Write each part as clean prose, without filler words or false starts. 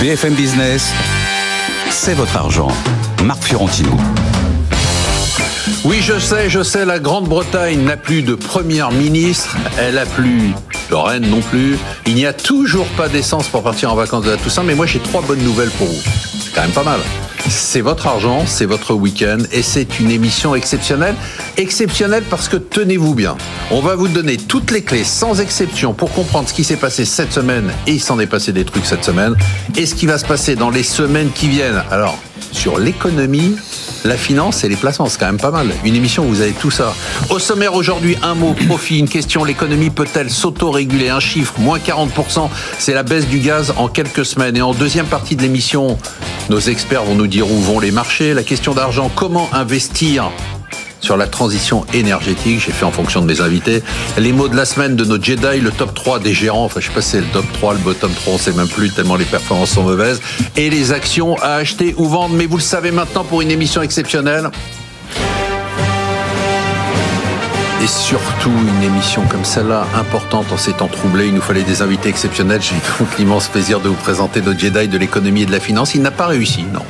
BFM Business, c'est votre argent. Marc Fiorentino. Oui, je sais, la Grande-Bretagne n'a plus de première ministre, elle n'a plus de reine non plus. Il n'y a toujours pas d'essence pour partir en vacances de la Toussaint, mais moi j'ai 3 bonnes nouvelles pour vous. C'est quand même pas mal. C'est votre argent, c'est votre week-end et c'est une émission exceptionnelle. Exceptionnelle parce que tenez-vous bien, on va vous donner toutes les clés sans exception pour comprendre ce qui s'est passé cette semaine, et il s'en est passé des trucs cette semaine, et ce qui va se passer dans les semaines qui viennent. Alors, sur l'économie, la finance et les placements, c'est quand même pas mal. Une émission où vous avez tout ça. Au sommaire aujourd'hui, un mot, profit, une question. L'économie peut-elle s'auto-réguler? Un chiffre, moins 40%. C'est la baisse du gaz en quelques semaines. Et en deuxième partie de l'émission, nos experts vont nous dire où vont les marchés. La question d'argent, comment investir sur la transition énergétique, j'ai fait en fonction de mes invités. Les mots de la semaine de nos Jedi, le top 3 des gérants, enfin je sais pas si c'est le top 3, le bottom 3, on sait même plus tellement les performances sont mauvaises, et les actions à acheter ou vendre, mais vous le savez maintenant pour une émission exceptionnelle. Et surtout une émission comme celle-là, importante en ces temps troublés, il nous fallait des invités exceptionnels. J'ai donc l'immense plaisir de vous présenter nos Jedi de l'économie et de la finance. Il n'a pas réussi, non.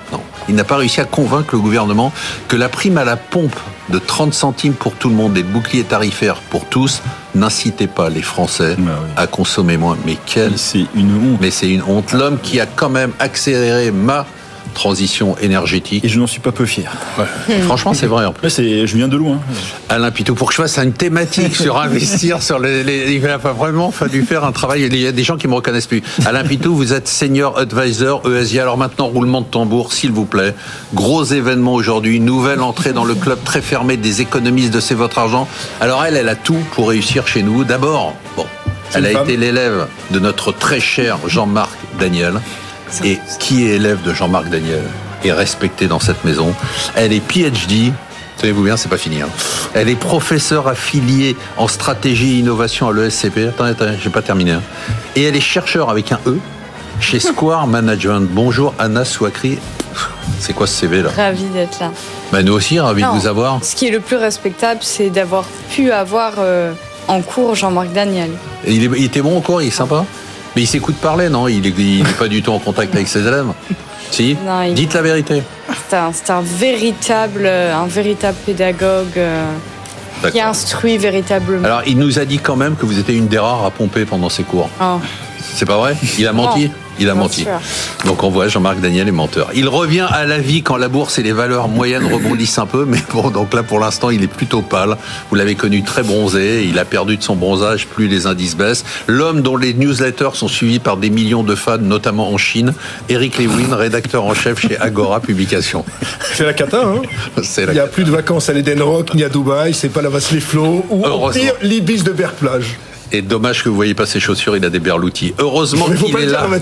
Il n'a pas réussi à convaincre le gouvernement que la prime à la pompe de 30 centimes pour tout le monde et le bouclier tarifaire pour tous n'incitait pas les Français à consommer moins. Mais c'est une honte. Mais c'est une honte. L'homme qui a quand même accéléré ma transition énergétique. Et je n'en suis pas peu fier. Ouais. Franchement, c'est vrai en plus. Je viens de loin. Alain Pitou, pour que je fasse une thématique sur investir, sur il a vraiment fallu faire un travail. Il y a des gens qui me reconnaissent plus. Alain Pitou, vous êtes senior advisor ESG. Alors maintenant, roulement de tambour, s'il vous plaît. Gros événement aujourd'hui. Nouvelle entrée dans le club très fermé des économistes de C'est votre argent. Alors elle a tout pour réussir chez nous. D'abord, elle a été l'élève de notre très cher Jean-Marc Daniel. Et qui est élève de Jean-Marc Daniel est respecté dans cette maison. Elle est PhD, tenez-vous bien, c'est pas fini. Elle est professeure affiliée en stratégie et innovation à l'ESCP. Attendez, j'ai pas terminé. Et elle est chercheur avec un E chez Square Management. Bonjour Anna Souakri. C'est quoi ce CV là? Ravi d'être là. Nous aussi, ravis de vous avoir. Ce qui est le plus respectable, c'est d'avoir pu avoir en cours Jean-Marc Daniel. Et il était bon en cours, il est sympa? Mais il s'écoute parler, non? Il n'est pas du tout en contact avec ses élèves. Si? Non, dites la vérité. C'est un véritable pédagogue qui instruit véritablement. Alors, il nous a dit quand même que vous étiez une des rares à pomper pendant ses cours. Oh. C'est pas vrai? Il a menti? Il a menti. Sûr. Donc on voit Jean-Marc Daniel est menteur. Il revient à la vie quand la bourse et les valeurs moyennes rebondissent un peu, mais bon, donc là pour l'instant il est plutôt pâle. Vous l'avez connu très bronzé, il a perdu de son bronzage, plus les indices baissent. L'homme dont les newsletters sont suivis par des millions de fans, notamment en Chine, Eric Lewin, rédacteur en chef chez Agora Publications. C'est la cata, hein. Il n'y a plus de vacances à l'Eden Rock ni à Dubaï, c'est pas la Vasse-les-Flots ou au pire l'Ibis de Berplage. Et dommage que vous voyez pas ses chaussures, il a des berloutis. Heureusement qu'il est là.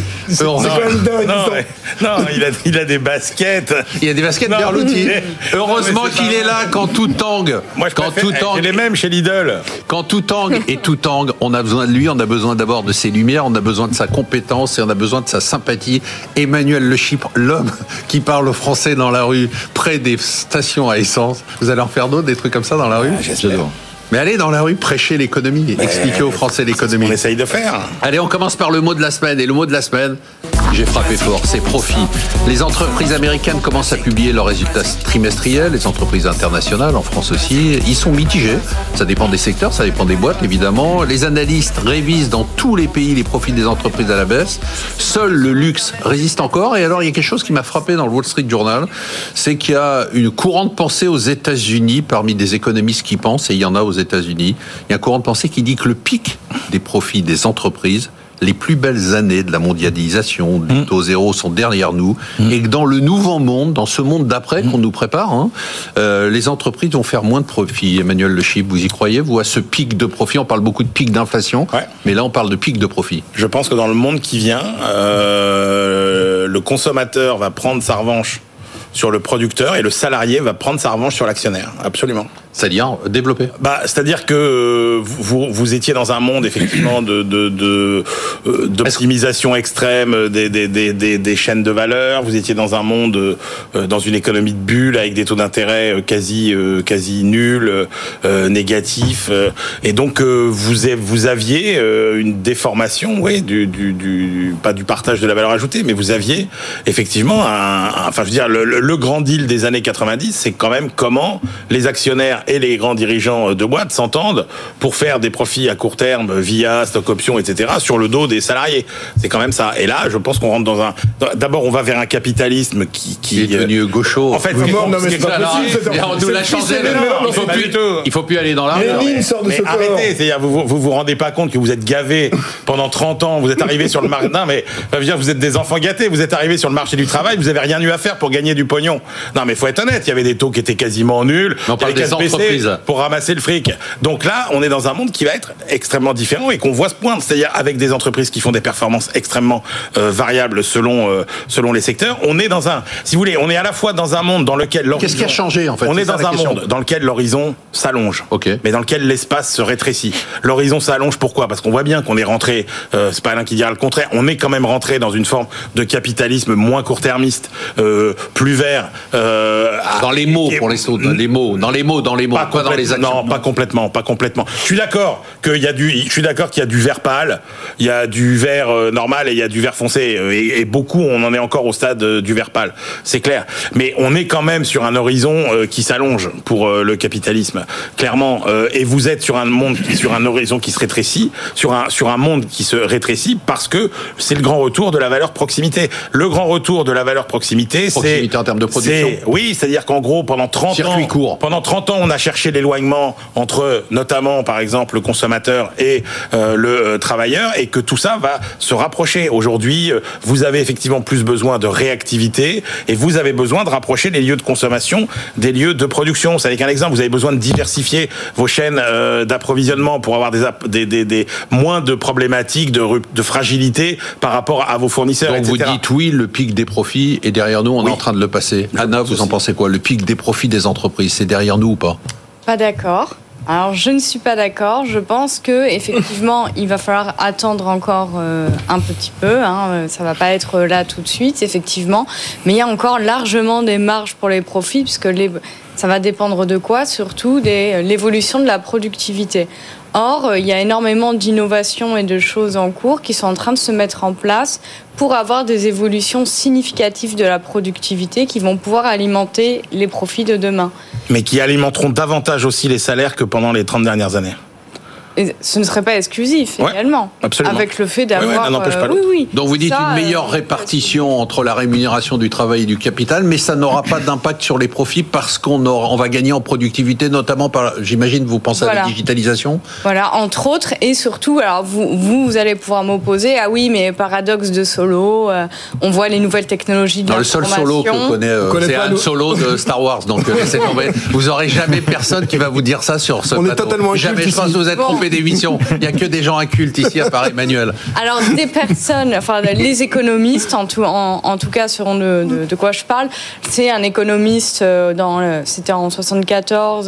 Il a des baskets. Il a des baskets berloutis. Heureusement qu'il est là quand tout tangue. Moi, j'ai les mêmes chez Lidl. Quand tout tangue et tout tangue, on a besoin de lui, on a besoin d'abord de ses lumières, on a besoin de sa compétence et on a besoin de sa sympathie. Emmanuel Le Chypre, l'homme qui parle français dans la rue, près des stations à essence. Vous allez en faire d'autres, des trucs comme ça dans la rue? J'espère. Mais allez dans la rue, prêcher l'économie, expliquer aux Français l'économie. On essaye de faire. Allez, on commence par le mot de la semaine. Et le mot de la semaine, j'ai frappé fort, c'est profit. Les entreprises américaines commencent à publier leurs résultats trimestriels, les entreprises internationales, en France aussi. Ils sont mitigés. Ça dépend des secteurs, ça dépend des boîtes, évidemment. Les analystes révisent dans tous les pays les profits des entreprises à la baisse. Seul le luxe résiste encore. Et alors, il y a quelque chose qui m'a frappé dans le Wall Street Journal, c'est qu'il y a une courante pensée aux États-Unis, parmi des économistes qui pensent, et il y en a aux États-Unis, il y a un courant de pensée qui dit que le pic des profits des entreprises, les plus belles années de la mondialisation, du taux zéro sont derrière nous, et que dans le nouveau monde, dans ce monde d'après qu'on nous prépare, les entreprises vont faire moins de profits. Emmanuel Le Chypre, vous y croyez, vous, à ce pic de profit? On parle beaucoup de pic d'inflation, mais là on parle de pic de profit. Je pense que dans le monde qui vient, le consommateur va prendre sa revanche sur le producteur et le salarié va prendre sa revanche sur l'actionnaire. Absolument. C'est-à-dire développer. C'est-à-dire que vous étiez dans un monde effectivement d'optimisation extrême des chaînes de valeur. Vous étiez dans un monde, dans une économie de bulle avec des taux d'intérêt quasi nuls, négatifs, et donc vous aviez une déformation, pas du partage de la valeur ajoutée, mais vous aviez effectivement le grand deal des années 90, c'est quand même comment les actionnaires et les grands dirigeants de boîtes s'entendent pour faire des profits à court terme via stock options, etc., sur le dos des salariés. C'est quand même ça. Et là, je pense qu'on rentre d'abord, on va vers un capitalisme qui est devenu gaucho. En fait, on nous l'a changé. Il faut plus aller dans la rue. Mais arrêtez. C'est-à-dire, vous rendez pas compte que vous êtes gavés pendant 30 ans, vous êtes arrivés sur le marché. Non, mais ça veut dire vous êtes des enfants gâtés. Vous êtes arrivés sur le marché du travail, vous avez rien eu à faire pour gagner du pognon. Non, mais faut être honnête. Il y avait des taux qui étaient quasiment nuls. On parle des entreprises pour ramasser le fric. Donc là, on est dans un monde qui va être extrêmement différent et qu'on voit se poindre, c'est-à-dire avec des entreprises qui font des performances extrêmement variables selon les secteurs. On est si vous voulez, on est à la fois dans un monde dans lequel l'horizon... Qu'est-ce qui a changé en fait? On est dans un monde dans lequel l'horizon s'allonge, mais dans lequel l'espace se rétrécit. L'horizon s'allonge, pourquoi? Parce qu'on voit bien qu'on est rentré, c'est pas l'un qui dira le contraire, on est quand même rentré dans une forme de capitalisme moins court-termiste, plus vert. Dans les mots, pour les sauts, dans les mots, pas dans les actions. Non, pas complètement. Je suis d'accord qu'il y a du vert pâle, il y a du vert normal et il y a du vert foncé, et beaucoup, on en est encore au stade du vert pâle, c'est clair. Mais on est quand même sur un horizon qui s'allonge pour le capitalisme, clairement. Et vous êtes sur un horizon qui se rétrécit, sur un monde qui se rétrécit parce que c'est le grand retour de la valeur proximité. Le grand retour de la valeur proximité, c'est en termes de production. Oui, c'est-à-dire qu'en gros, pendant 30 ans, on a cherché l'éloignement entre, notamment, par exemple, le consommateur et le travailleur, et que tout ça va se rapprocher. Aujourd'hui, vous avez effectivement plus besoin de réactivité, et vous avez besoin de rapprocher les lieux de consommation des lieux de production. C'est avec un exemple, vous avez besoin de diversifier vos chaînes d'approvisionnement pour avoir des moins de problématiques, de fragilité par rapport à vos fournisseurs, donc etc. vous dites oui, le pic des profits est derrière nous, on est en train de le passer. Anna, vous en pensez quoi? Le pic des profits des entreprises, c'est derrière nous ou pas? Pas d'accord. Alors, je ne suis pas d'accord. Je pense que effectivement, il va falloir attendre encore un petit peu. Ça va pas être là tout de suite, effectivement. Mais il y a encore largement des marges pour les profits, puisque ça va dépendre de quoi? Surtout de l'évolution de la productivité. Or, il y a énormément d'innovations et de choses en cours qui sont en train de se mettre en place pour avoir des évolutions significatives de la productivité qui vont pouvoir alimenter les profits de demain. Mais qui alimenteront davantage aussi les salaires que pendant les 30 dernières années. Et ce ne serait pas exclusif, également. Absolument. Avec le fait d'avoir... Donc vous dites une meilleure répartition entre la rémunération du travail et du capital, mais ça n'aura pas d'impact sur les profits parce qu'on va gagner en productivité, notamment par, j'imagine, vous pensez à la digitalisation? Voilà, entre autres, et surtout, alors vous allez pouvoir m'opposer, ah oui, mais paradoxe de Solo, on voit les nouvelles technologies de l'information. Le seul Solo qu'on connaît, c'est Han Solo de Star Wars, donc laissez tomber. Vous aurez jamais personne qui va vous dire ça sur ce plateau. Est totalement jamais, je pense que vous êtes trompé d'émission. Il n'y a que des gens incultes ici, à part Emmanuel. Alors, des personnes, enfin, les économistes, en tout cas, sauront de quoi je parle. C'est un économiste, c'était en 74,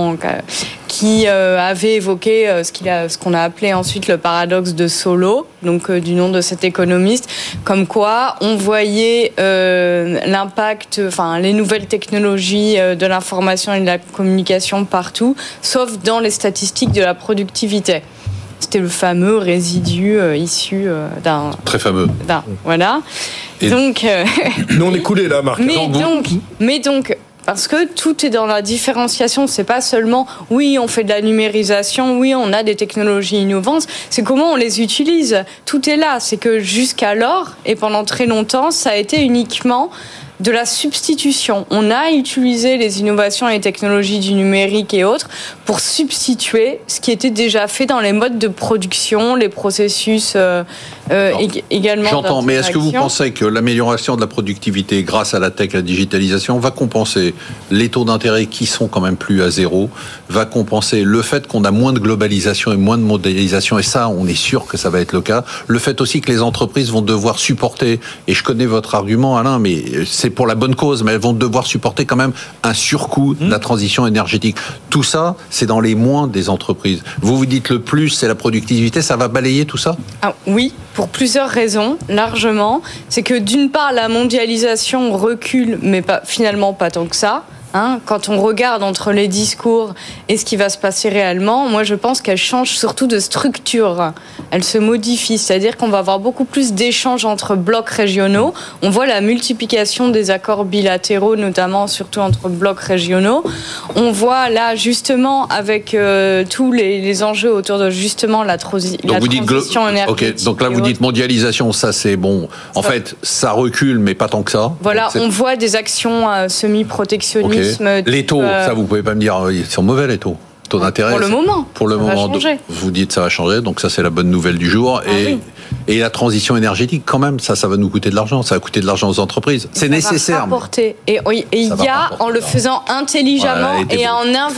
qui avait évoqué ce qu'on a appelé ensuite le paradoxe de Solo, donc du nom de cet économiste, comme quoi on voyait l'impact, enfin les nouvelles technologies de l'information et de la communication partout, sauf dans les statistiques de la productivité. C'était le fameux résidu issu d'un... Très fameux. Voilà. Et donc... Nous, on est coulés, là, Marc. Mais donc, parce que tout est dans la différenciation. C'est pas seulement, oui, on fait de la numérisation, oui, on a des technologies innovantes. C'est comment on les utilise. Tout est là. C'est que jusqu'alors, et pendant très longtemps, ça a été uniquement de la substitution. On a utilisé les innovations et les technologies du numérique et autres pour substituer ce qui était déjà fait dans les modes de production, les processus également. J'entends, mais est-ce que vous pensez que l'amélioration de la productivité grâce à la tech, la digitalisation, va compenser les taux d'intérêt qui sont quand même plus à zéro, va compenser le fait qu'on a moins de globalisation et moins de mondialisation, et ça, on est sûr que ça va être le cas, le fait aussi que les entreprises vont devoir supporter, et je connais votre argument, Alain, mais c'est pour la bonne cause, mais elles vont devoir supporter quand même un surcoût de la transition énergétique. Tout ça, c'est dans les moins des entreprises. Vous dites le plus, c'est la productivité, ça va balayer tout ça ? Oui, pour plusieurs raisons, largement. C'est que d'une part, la mondialisation recule, mais finalement pas tant que ça. Quand on regarde entre les discours et ce qui va se passer réellement, moi je pense qu'elle change surtout de structure. Elle se modifie, c'est-à-dire qu'on va avoir beaucoup plus d'échanges entre blocs régionaux. On voit la multiplication des accords bilatéraux, notamment surtout entre blocs régionaux. On voit là justement avec tous les enjeux autour de justement la transition énergétique. Okay, donc là vous dites mondialisation, ça c'est bon. En fait, ça recule, mais pas tant que ça. Voilà, on voit des actions semi-protectionnistes. Les taux, ça vous pouvez pas me dire, ils sont mauvais les taux. Taux d'intérêt. Pour le moment. Pour le moment, vous dites ça va changer, donc ça c'est la bonne nouvelle du jour. Et la transition énergétique, quand même, ça va nous coûter de l'argent. Ça va coûter de l'argent aux entreprises. C'est nécessaire. Et il y a, en le faisant intelligemment et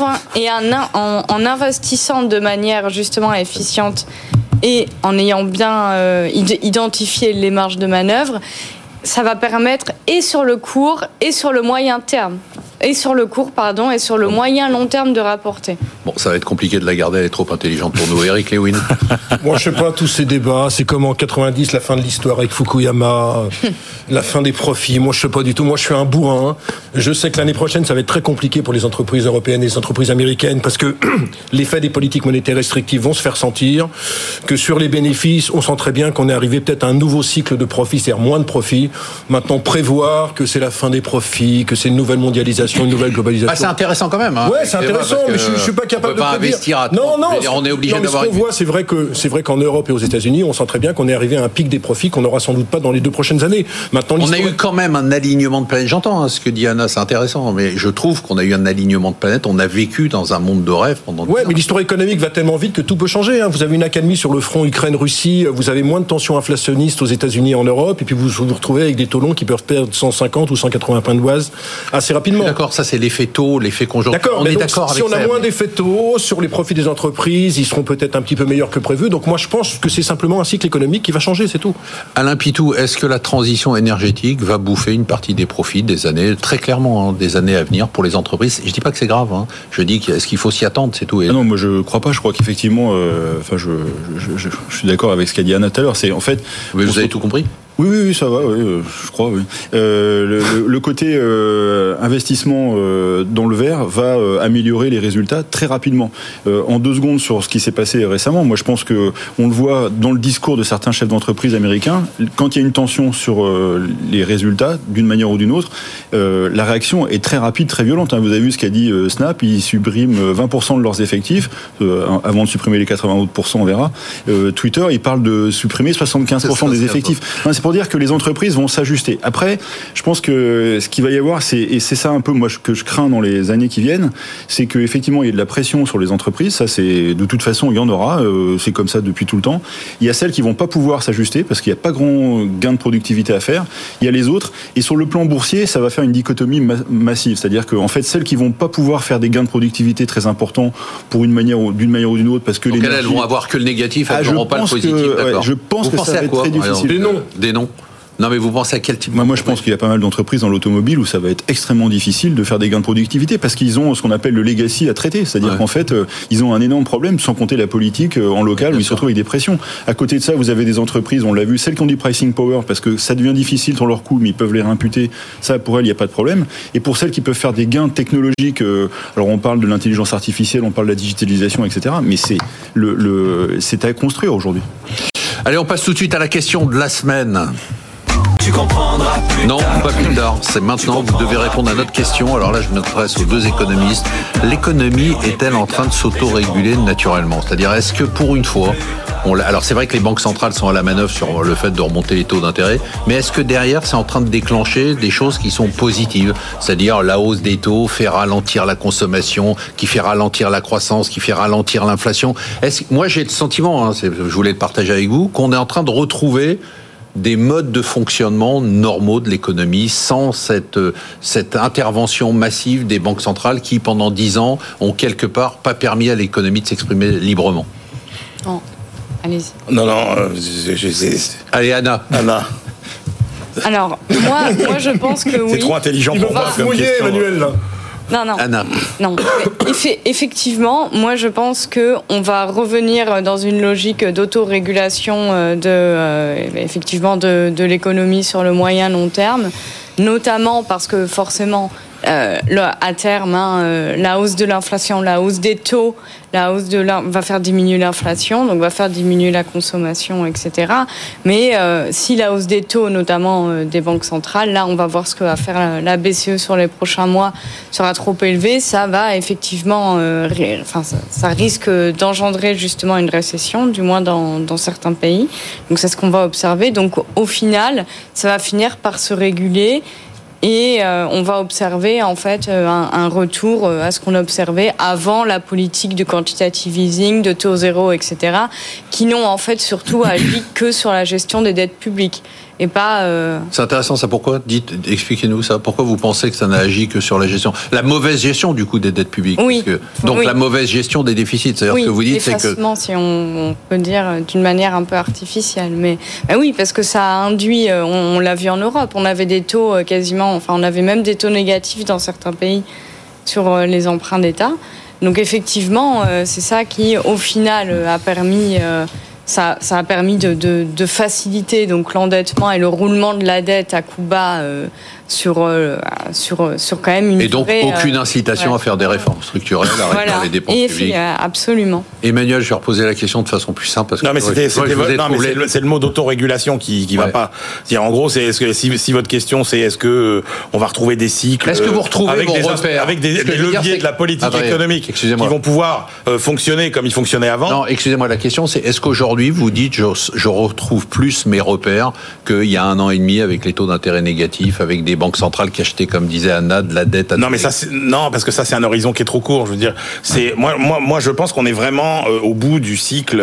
en investissant de manière justement efficiente et en ayant bien identifié les marges de manœuvre, ça va permettre et sur le court et sur le moyen terme. Et sur le court, et sur le moyen long terme de rapporter. Bon, ça va être compliqué de la garder, elle est trop intelligente pour nous. Eric Lewin. Moi, je sais pas, tous ces débats, c'est comme en 90, la fin de l'histoire avec Fukuyama, la fin des profits. Moi, je sais pas du tout. Moi, je suis un bourrin. Je sais que l'année prochaine, ça va être très compliqué pour les entreprises européennes et les entreprises américaines parce que l'effet des politiques monétaires restrictives vont se faire sentir, que sur les bénéfices, on sent très bien qu'on est arrivé peut-être à un nouveau cycle de profits, c'est-à-dire moins de profits. Maintenant, prévoir que c'est la fin des profits, que c'est une nouvelle mondialisation, une nouvelle globalisation. C'est intéressant quand même. Ouais, c'est intéressant, mais je suis pas capable de investir à non, on est obligé d'avoir. Ce qu'on voit, c'est vrai qu'en Europe et aux États-Unis, on sent très bien qu'on est arrivé à un pic des profits qu'on n'aura sans doute pas dans les 2 prochaines années. Maintenant, on a eu quand même un alignement de planète. J'entends ce que dit Anna, c'est intéressant, mais je trouve qu'on a eu un alignement de planète. On a vécu dans un monde de rêve pendant. Ouais, mais l'histoire économique va tellement vite que tout peut changer. Vous avez une accalmie sur le front Ukraine-Russie, vous avez moins de tensions inflationnistes aux États-Unis et en Europe, et puis vous vous retrouvez avec des taux longs qui peuvent perdre 150 ou 180 points de base assez rapidement. D'accord, ça c'est l'effet taux, l'effet conjoncturel. D'accord, on est d'accord avec ça. Si on a moins d'effets taux sur les profits des entreprises, ils seront peut-être un petit peu meilleurs que prévu. Donc moi je pense que c'est simplement un cycle économique qui va changer, c'est tout. Alain Pitou, est-ce que la transition énergétique va bouffer une partie des profits des années, très clairement, des années à venir pour les entreprises? Je dis pas que c'est grave, je dis est-ce qu'il faut s'y attendre, c'est tout. Non, moi je crois pas. Je crois qu'effectivement, je suis d'accord avec ce qu'a dit Anna tout à l'heure. C'est en fait. Vous avez tout compris? Oui, ça va, je crois, oui. Le côté investissement dans le vert va améliorer les résultats très rapidement. En 2 secondes sur ce qui s'est passé récemment, moi je pense que on le voit dans le discours de certains chefs d'entreprise américains, quand il y a une tension sur les résultats, d'une manière ou d'une autre, la réaction est très rapide, très violente. Vous avez vu ce qu'a dit Snap, ils suppriment 20% de leurs effectifs, avant de supprimer les 80%, on verra. Twitter, il parle de supprimer 75% des effectifs. C'est pour dire que les entreprises vont s'ajuster. Après, je pense que ce qu'il va y avoir, et c'est ça un peu moi que je crains dans les années qui viennent, c'est qu'effectivement il y a de la pression sur les entreprises. Ça, c'est de toute façon il y en aura. C'est comme ça depuis tout le temps. Il y a celles qui vont pas pouvoir s'ajuster parce qu'il n'y a pas grand gain de productivité à faire. Il y a les autres. Et sur le plan boursier, ça va faire une dichotomie massive. C'est-à-dire qu'en fait, celles qui vont pas pouvoir faire des gains de productivité très importants pour d'une manière ou d'une autre, parce que elles vont avoir que le négatif, elles n'auront pas le positif. Je pense que ça va être très difficile. Des noms. Non, mais vous pensez à quel type? Moi, je pense qu'il y a pas mal d'entreprises dans l'automobile où ça va être extrêmement difficile de faire des gains de productivité parce qu'ils ont ce qu'on appelle le legacy à traiter. C'est-à-dire qu'en fait, ils ont un énorme problème, sans compter la politique en local où ils se retrouvent avec des pressions. À côté de ça, vous avez des entreprises, on l'a vu, celles qui ont du pricing power parce que ça devient difficile sur leurs coûts, mais ils peuvent les réimputer. Ça, pour elles, il n'y a pas de problème. Et pour celles qui peuvent faire des gains technologiques, alors on parle de l'intelligence artificielle, on parle de la digitalisation, etc. Mais c'est à construire aujourd'hui. Allez, on passe tout de suite à la question de la semaine. tu comprendras plus Non, tard. pas plus tard. C'est maintenant. Vous devez répondre à notre question. Alors là, je m'adresse aux deux économistes. L'économie est-elle en train de s'auto-réguler naturellement ? C'est-à-dire, est-ce que pour une fois, alors c'est vrai que les banques centrales sont à la manœuvre sur le fait de remonter les taux d'intérêt, mais est-ce que derrière, c'est en train de déclencher des choses qui sont positives ? C'est-à-dire, la hausse des taux fait ralentir la consommation, qui fait ralentir la croissance, qui fait ralentir l'inflation. Moi, j'ai le sentiment, je voulais le partager avec vous, qu'on est en train de retrouver des modes de fonctionnement normaux de l'économie sans cette intervention massive des banques centrales qui, pendant 10 ans, ont quelque part pas permis à l'économie de s'exprimer librement. Oh. Allez-y. Non, Allez, Anna. Alors, moi, je pense que oui. C'est trop intelligent Il pour va moi pas se comme mouiller, question. Emmanuel, là. Non. Anna. Non. Effectivement, moi je pense que on va revenir dans une logique d'autorégulation effectivement de l'économie sur le moyen long terme, notamment parce que forcément à terme, la hausse de l'inflation, la hausse des taux, va faire diminuer l'inflation, donc va faire diminuer la consommation, etc. Mais si la hausse des taux, notamment des banques centrales, là on va voir ce que va faire la BCE sur les prochains mois, sera trop élevée, ça va effectivement, ça risque d'engendrer justement une récession, du moins dans certains pays. Donc c'est ce qu'on va observer. Donc au final, ça va finir par se réguler. Et on va observer en fait un retour à ce qu'on observait avant la politique de quantitative easing, de taux zéro, etc., qui n'ont en fait surtout agi que sur la gestion des dettes publiques. Et pas. C'est intéressant ça. Pourquoi ? Expliquez-nous ça. Pourquoi vous pensez que ça n'a agi que sur la gestion, la mauvaise gestion du coup des dettes publiques ? Oui. Donc la mauvaise gestion des déficits. C'est-à-dire ce que vous dites, c'est que si on peut dire d'une manière un peu artificielle, mais oui, parce que ça a induit. On l'a vu en Europe. On avait des taux on avait même des taux négatifs dans certains pays sur les emprunts d'État. Donc effectivement, c'est ça qui, au final, a permis. Ça a permis de faciliter donc l'endettement et le roulement de la dette à coup bas sur quand même une. Et donc durée, aucune incitation à faire des réformes structurelles, à réduire les dépenses publiques. Absolument. Emmanuel, je vais reposer la question de façon plus simple parce que c'est le mot d'autorégulation qui va pas. C'est-à-dire, en gros, si votre question c'est est-ce que on va retrouver des cycles, est-ce que vous retrouvez avec des leviers de la politique économique qui vont pouvoir fonctionner comme ils fonctionnaient avant? Non, excusez-moi, la question c'est est-ce qu'aujourd'hui vous dites je retrouve plus mes repères qu'il y a 1 an et demi avec les taux d'intérêt négatifs, avec des banques centrales qui achetaient, comme disait Anna, de la dette. Parce que ça c'est un horizon qui est trop court. Je veux dire, moi je pense qu'on est vraiment au bout du cycle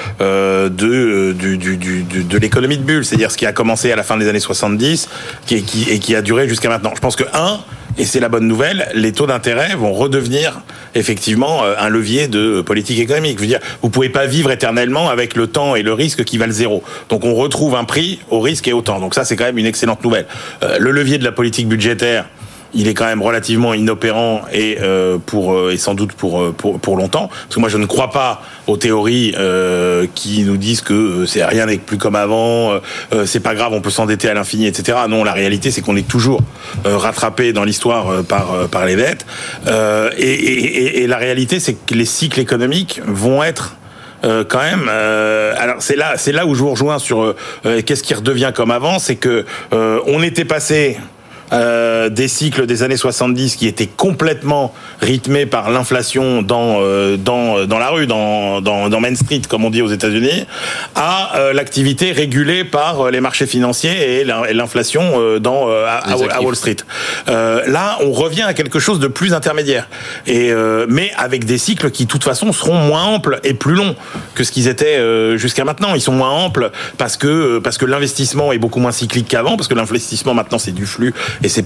de l'économie de bulle, c'est-à-dire ce qui a commencé à la fin des années 70 et qui a duré jusqu'à maintenant. Je pense que et c'est la bonne nouvelle, les taux d'intérêt vont redevenir effectivement un levier de politique économique. Je veux dire, vous pouvez pas vivre éternellement avec le temps et le risque qui valent zéro. Donc on retrouve un prix au risque et au temps. Donc ça, c'est quand même une excellente nouvelle. Le levier de la politique budgétaire, il est quand même relativement inopérant et sans doute pour longtemps. Parce que moi, je ne crois pas aux théories qui nous disent que rien n'est plus comme avant, c'est pas grave, on peut s'endetter à l'infini, etc. Non, la réalité, c'est qu'on est toujours rattrapé dans l'histoire par les dettes. Et la réalité, c'est que les cycles économiques vont être quand même. Alors c'est là où je vous rejoins sur qu'est-ce qui redevient comme avant, c'est que on était passé des cycles des années 70 qui étaient complètement rythmés par l'inflation dans la rue, dans Main Street, comme on dit aux États-Unis, à l'activité régulée par les marchés financiers et l'inflation à Wall Street. Là, on revient à quelque chose de plus intermédiaire, mais avec des cycles qui, de toute façon, seront moins amples et plus longs que ce qu'ils étaient jusqu'à maintenant. Ils sont moins amples parce que l'investissement est beaucoup moins cyclique qu'avant, parce que l'investissement maintenant c'est du flux. Et c'est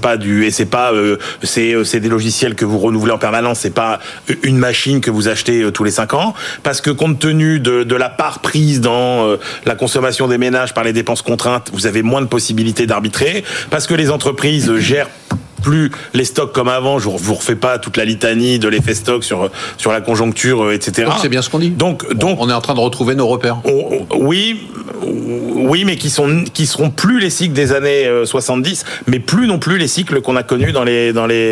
des logiciels que vous renouvelez en permanence, c'est pas une machine que vous achetez tous les 5 ans, parce que compte tenu de la part prise dans la consommation des ménages par les dépenses contraintes, vous avez moins de possibilités d'arbitrer, parce que les entreprises gèrent plus les stocks comme avant. Je vous refais pas toute la litanie de l'effet stock sur la conjoncture, etc. Donc c'est bien ce qu'on dit. Donc on est en train de retrouver nos repères. Oui, mais qui seront plus les cycles des années 70, mais plus non plus les cycles qu'on a connus dans les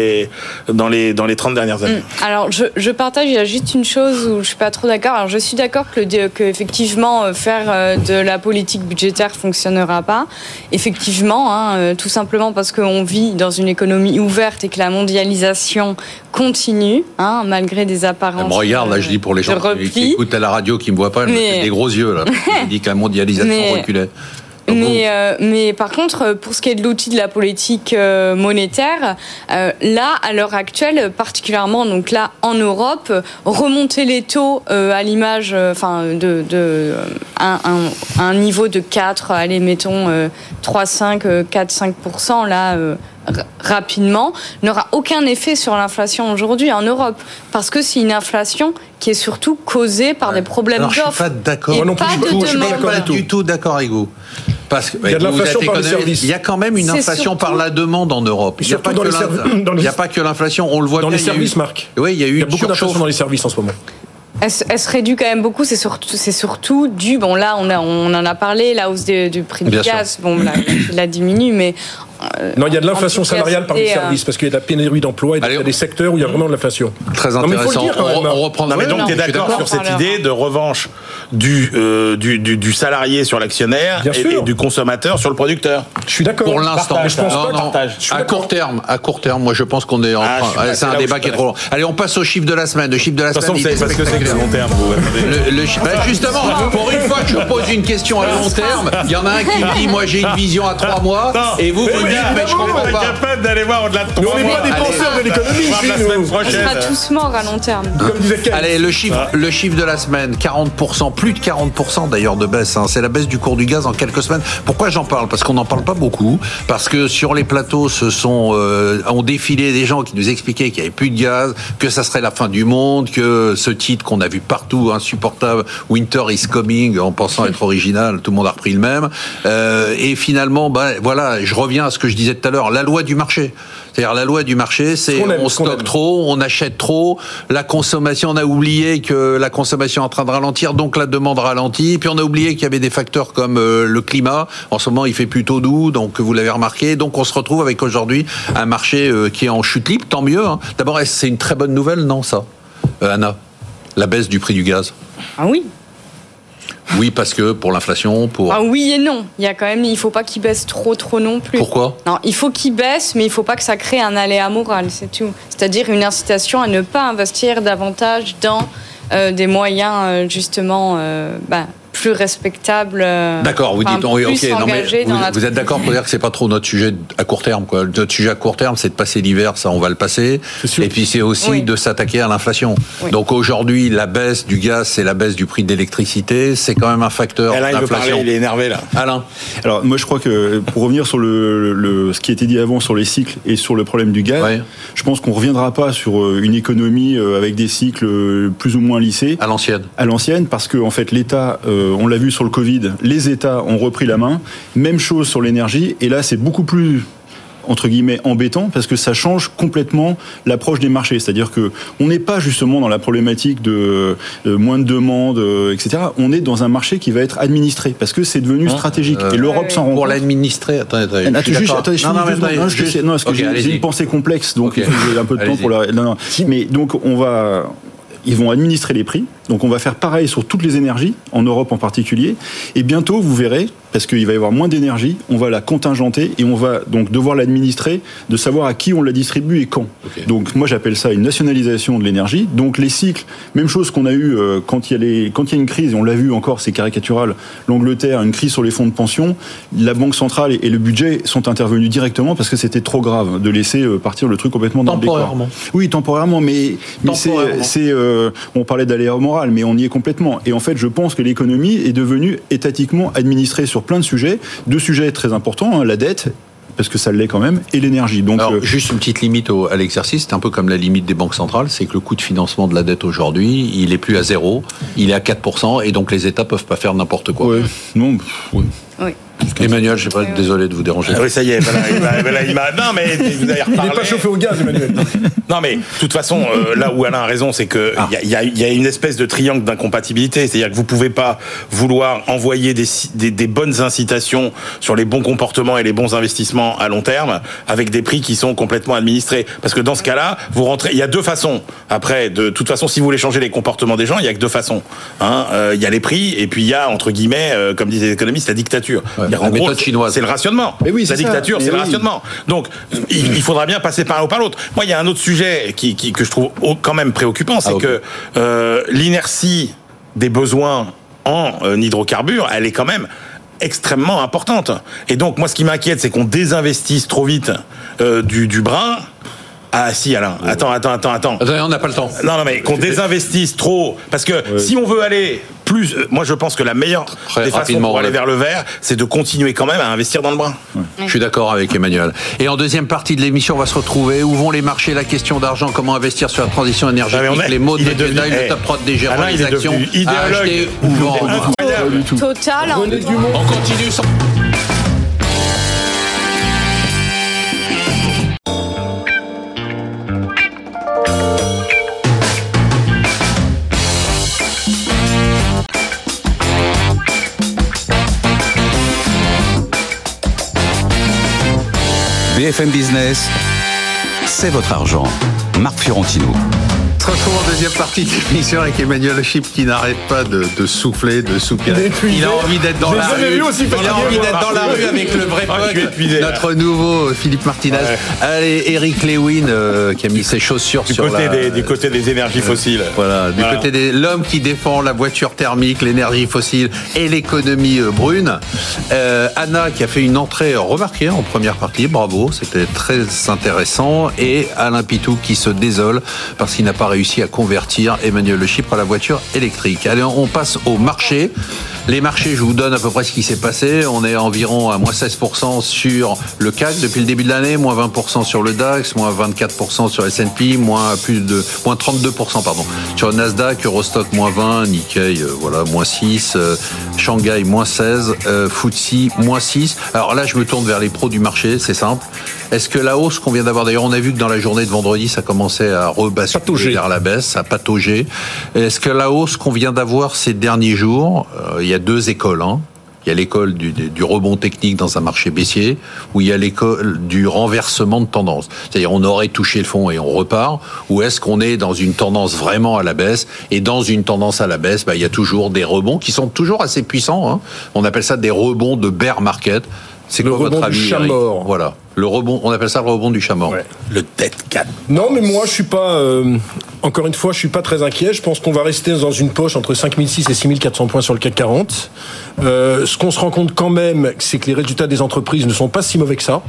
30 dernières années. Alors je partage, il y a juste une chose où je suis pas trop d'accord. Alors je suis d'accord que effectivement faire de la politique budgétaire fonctionnera pas. Effectivement, tout simplement parce qu'on vit dans une économie ouverte et que la mondialisation continue, malgré des apparences. Me regarde, là, je dis pour les gens qui écoutent à la radio, qui me voient pas, elle me fait des gros yeux là. Je dis que la mondialisation reculait. Mais par contre, pour ce qui est de l'outil de la politique monétaire, là, à l'heure actuelle, particulièrement, donc là, en Europe, remonter les taux à l'image, un niveau de 4, allez, mettons 3,5, 4-5%, là, rapidement, n'aura aucun effet sur l'inflation aujourd'hui en Europe, parce que c'est une inflation qui est surtout causée par des problèmes d'offres. Je suis pas d'accord. Et pas de demande. Je suis pas du tout d'accord avec vous. Parce que il y a de l'inflation par les services. Il y a quand même une inflation par la demande en Europe. Il n'y a pas que l'inflation, on le voit dans bien. Les services, Marc. Oui, il y a beaucoup d'inflation dans les services en ce moment. Elle se réduit quand même beaucoup, c'est surtout dû, bon là on en a parlé, la hausse du prix du gaz, bon là, il diminue, mais... Non, il y a de l'inflation salariale par les services, parce qu'il y a de la pénurie d'emploi, et il y a des secteurs où il y a vraiment de l'inflation. Très intéressant. On reprend. Non, mais donc tu es d'accord sur cette idée de revanche du salarié sur l'actionnaire et du consommateur sur le producteur. Je suis d'accord. Pour l'instant, je pense pas. À court terme, moi je pense qu'on est en train. C'est un débat qui est trop long. Allez, on passe au chiffre de la semaine. Le chiffre de la semaine. De toute façon, parce que c'est long terme. Justement, pour une fois que je pose une question à long terme, il y en a un qui me dit moi j'ai une vision à 3 mois, et vous dites mais je comprends pas. On est capable d'aller voir au-delà de 3 mois. On n'est pas des penseurs de l'économie. La semaine prochaine. On sera tous morts à long terme. Allez, le chiffre de la semaine, 40%, plus de 40% d'ailleurs de baisse. C'est la baisse du cours du gaz en quelques semaines. Pourquoi j'en parle ? Parce qu'on n'en parle pas beaucoup. Parce que sur les plateaux, ont défilé des gens qui nous expliquaient qu'il n'y avait plus de gaz, que ça serait la fin du monde, que ce titre qu'on a vu partout, insupportable, Winter is coming, en pensant être original, tout le monde a repris le même. Et finalement, voilà, je reviens à ce que je disais tout à l'heure, la loi du marché. C'est-à-dire la loi du marché, c'est on stocke trop, on achète trop, la consommation, on a oublié que la consommation est en train de ralentir, donc la demande ralentit, puis on a oublié qu'il y avait des facteurs comme le climat. En ce moment, il fait plutôt doux, donc vous l'avez remarqué. Donc on se retrouve avec aujourd'hui un marché qui est en chute libre, tant mieux. D'abord, c'est une très bonne nouvelle, non ça, Anna, la baisse du prix du gaz? Ah oui. Oui, parce que pour l'inflation, Ah oui et non. Il faut pas qu'il baisse trop non plus. Pourquoi ? Non, il faut qu'il baisse, mais il faut pas que ça crée un aléa moral, c'est tout. C'est-à-dire une incitation à ne pas investir davantage dans des moyens justement plus respectables. D'accord, vous dites oui, ok. Non, mais vous êtes d'accord pour dire que c'est pas trop notre sujet à court terme, quoi. Notre sujet à court terme, c'est de passer l'hiver, ça on va le passer. Et puis c'est aussi de s'attaquer à l'inflation. Oui. Donc aujourd'hui, la baisse du gaz, c'est la baisse du prix de l'électricité, c'est quand même un facteur d'inflation. Il veut parler, il est énervé là. Alain. Alors moi je crois que pour revenir sur ce qui a été dit avant sur les cycles et sur le problème du gaz, je pense qu'on reviendra pas sur une économie avec des cycles plus ou moins lissés. À l'ancienne, parce que en fait l'État on l'a vu sur le Covid, les États ont repris la main. Même chose sur l'énergie. Et là, c'est beaucoup plus, entre guillemets, embêtant parce que ça change complètement l'approche des marchés. C'est-à-dire que on n'est pas justement dans la problématique de moins de demandes, etc. On est dans un marché qui va être administré parce que c'est devenu stratégique. Et l'Europe s'en rend compte. Pour l'administrer, attendez, j'ai une pensée complexe, donc j'ai un peu de temps pour la. Non. Mais donc ils vont administrer les prix. Donc on va faire pareil sur toutes les énergies, en Europe en particulier. Et bientôt, vous verrez, parce qu'il va y avoir moins d'énergie, on va la contingenter et on va donc devoir l'administrer, de savoir à qui on la distribue et quand. Okay. Donc moi j'appelle ça une nationalisation de l'énergie. Donc les cycles, même chose qu'on a eu quand il y a une crise, et on l'a vu encore, c'est caricatural, l'Angleterre, une crise sur les fonds de pension, la Banque centrale et le budget sont intervenus directement parce que c'était trop grave de laisser partir le truc complètement dans le décor. Oui, temporairement, mais on parlait d'aléa moral, mais on y est complètement. Et en fait, je pense que l'économie est devenue étatiquement administrée sur plein de sujets. 2 sujets très importants, la dette, parce que ça l'est quand même, et l'énergie. Donc, juste une petite limite à l'exercice, c'est un peu comme la limite des banques centrales, c'est que le coût de financement de la dette aujourd'hui, il est plus à 0, il est à 4%, et donc les États peuvent pas faire n'importe quoi. Ouais. Non. Oui. Emmanuel, je sais pas, désolé de vous déranger. Ah oui, ça y est, il m'a. Non, mais vous avez reparlé. Il n'est pas chauffé au gaz, Emmanuel. Non, mais de toute façon, là où Alain a raison, c'est que il y a une espèce de triangle d'incompatibilité. C'est-à-dire que vous pouvez pas vouloir envoyer des bonnes incitations sur les bons comportements et les bons investissements à long terme avec des prix qui sont complètement administrés. Parce que dans ce cas-là, vous rentrez. Il y a deux façons. Après, de toute façon, si vous voulez changer les comportements des gens, il y a que deux façons. Il y a les prix et puis il y a entre guillemets, comme disent les économistes, la dictature. Ouais, la méthode chinoise. C'est le rationnement. Mais oui, la dictature, c'est le rationnement. Donc, il faudra bien passer par l'un ou par l'autre. Moi, il y a un autre sujet que je trouve quand même préoccupant, c'est que l'inertie des besoins en hydrocarbures, elle est quand même extrêmement importante. Et donc, moi, ce qui m'inquiète, c'est qu'on désinvestisse trop vite du brin. Ah si, Alain, attends. Attendez, on n'a pas le temps. Non, mais qu'on désinvestisse trop, parce que si on veut aller plus, moi je pense que la meilleure des façons pour aller vers le vert, c'est de continuer quand même à investir dans le brun. Je suis d'accord avec Emmanuel. Et en deuxième partie de l'émission, on va se retrouver. Où vont les marchés? La question d'argent, comment investir sur la transition énergétique, les mots de détail, le top prod des gérants, les actions, à acheter ou vendre. Total. On continue sans... BFM Business, c'est votre argent. Marc Fiorentino. On se retrouve en deuxième partie de l'émission avec Emmanuel Chypre qui n'arrête pas de souffler, de soupirer. Il a envie d'être dans la rue. Il a envie d'être dans la rue avec le vrai pote, notre nouveau Philippe Martinez. Ouais. Allez, Eric Lewin qui a mis ses chaussures du côté des énergies fossiles. Voilà, du côté de l'homme qui défend la voiture thermique, l'énergie fossile et l'économie brune. Anna qui a fait une entrée remarquée en première partie, bravo, c'était très intéressant. Et Alain Pitou qui se désole parce qu'il n'a pas réussi à convertir Emmanuel Chypre à la voiture électrique. Allez, on passe au marché. Les marchés, je vous donne à peu près ce qui s'est passé. On est environ à moins 16% sur le CAC depuis le début de l'année, moins 20% sur le DAX, moins 24% sur S&P, moins 32% sur le Nasdaq, Eurostock moins 20, Nikkei moins 6, Shanghai moins 16, FTSE moins 6. Alors là, je me tourne vers les pros du marché, c'est simple. Est-ce que la hausse qu'on vient d'avoir, d'ailleurs, on a vu que dans la journée de vendredi, ça commençait à rebasculer vers la baisse, à patauger. Est-ce que la hausse qu'on vient d'avoir ces derniers jours, il y a deux écoles, Il y a l'école du rebond technique dans un marché baissier, ou il y a l'école du renversement de tendance. C'est-à-dire, on aurait touché le fond et on repart, ou est-ce qu'on est dans une tendance vraiment à la baisse? Et dans une tendance à la baisse, il y a toujours des rebonds qui sont toujours assez puissants. On appelle ça des rebonds de bear market. C'est quoi votre avis, du chat mort. Voilà. Le rebond, on appelle ça le rebond du chat mort. Ouais. Le dead cat. Non, mais moi, je suis pas. Encore une fois, je suis pas très inquiet. Je pense qu'on va rester dans une poche entre 5006 et 6400 points sur le CAC 40. Ce qu'on se rend compte quand même, c'est que les résultats des entreprises ne sont pas si mauvais que ça.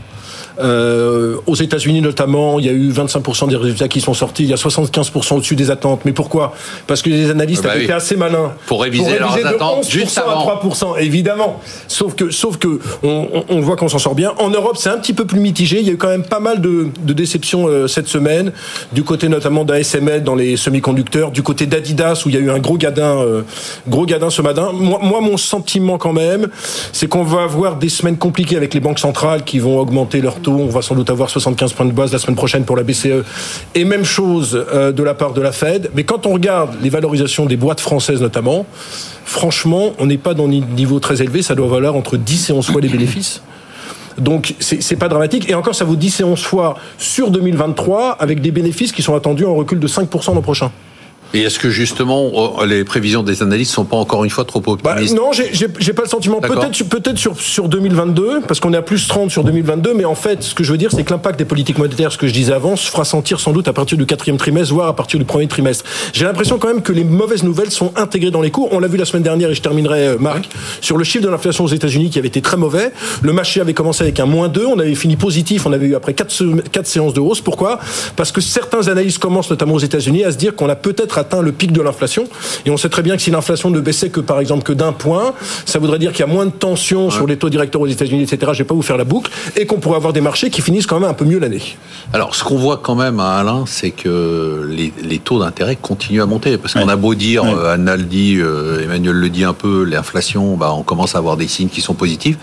Aux États-Unis notamment, il y a eu 25% des résultats qui sont sortis, il y a 75% au-dessus des attentes. Mais pourquoi? Parce que les analystes avaient été assez malins pour réviser leurs attentes juste avant. À 3%, évidemment. Sauf que on voit qu'on s'en sort bien. En Europe, c'est un petit peu plus mitigé. Il y a eu quand même pas mal de déceptions cette semaine, du côté notamment d'ASML dans les semi-conducteurs, du côté d'Adidas où il y a eu un gros gadin ce matin. Moi, mon sentiment quand même, c'est qu'on va avoir des semaines compliquées avec les banques centrales qui vont augmenter leur taux. On va sans doute avoir 75 points de base la semaine prochaine pour la BCE. Et même chose de la part de la Fed. Mais quand on regarde les valorisations des boîtes françaises notamment, franchement, on n'est pas dans des niveaux très élevés. Ça doit valoir entre 10 et 11 fois les bénéfices. Donc, c'est pas dramatique. Et encore, ça vaut 10 et 11 fois sur 2023 avec des bénéfices qui sont attendus en recul de 5% l'an prochain. Et est-ce que justement les prévisions des analystes sont pas encore une fois trop optimistes? Non, j'ai pas le sentiment. Peut-être sur 2022, parce qu'on est à plus 30 sur 2022, mais en fait, ce que je veux dire, c'est que l'impact des politiques monétaires, ce que je disais avant, se fera sentir sans doute à partir du 4e trimestre, voire à partir du 1er trimestre. J'ai l'impression quand même que les mauvaises nouvelles sont intégrées dans les cours. On l'a vu la semaine dernière, et je terminerai, Marc, sur le chiffre de l'inflation aux États-Unis qui avait été très mauvais. Le marché avait commencé avec un -2, on avait fini positif, on avait eu après 4 séances de hausse. Pourquoi? Parce que certains analystes commencent, notamment aux États-Unis, à se dire qu'on a peut-être atteint le pic de l'inflation. Et on sait très bien que si l'inflation ne baissait que, par exemple, que d'un point, ça voudrait dire qu'il y a moins de tension sur les taux directeurs aux États-Unis, etc. Je ne vais pas vous faire la boucle. Et qu'on pourrait avoir des marchés qui finissent quand même un peu mieux l'année. Alors, ce qu'on voit quand même, Alain, c'est que les taux d'intérêt continuent à monter. Parce qu'on a beau dire, Anna le dit, Emmanuel le dit un peu, l'inflation, on commence à avoir des signes qui sont positifs.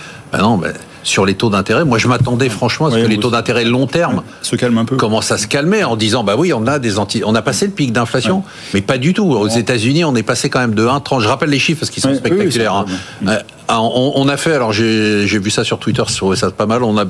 Sur les taux d'intérêt, moi je m'attendais franchement à ce que les taux d'intérêt long terme se calment un peu, commencent à se calmer en disant on a passé le pic d'inflation, mais pas du tout. Aux États-Unis, on est passé quand même de 1,30. Je rappelle les chiffres parce qu'ils sont spectaculaires. On a fait, alors j'ai vu ça sur Twitter, je trouvais ça pas mal. On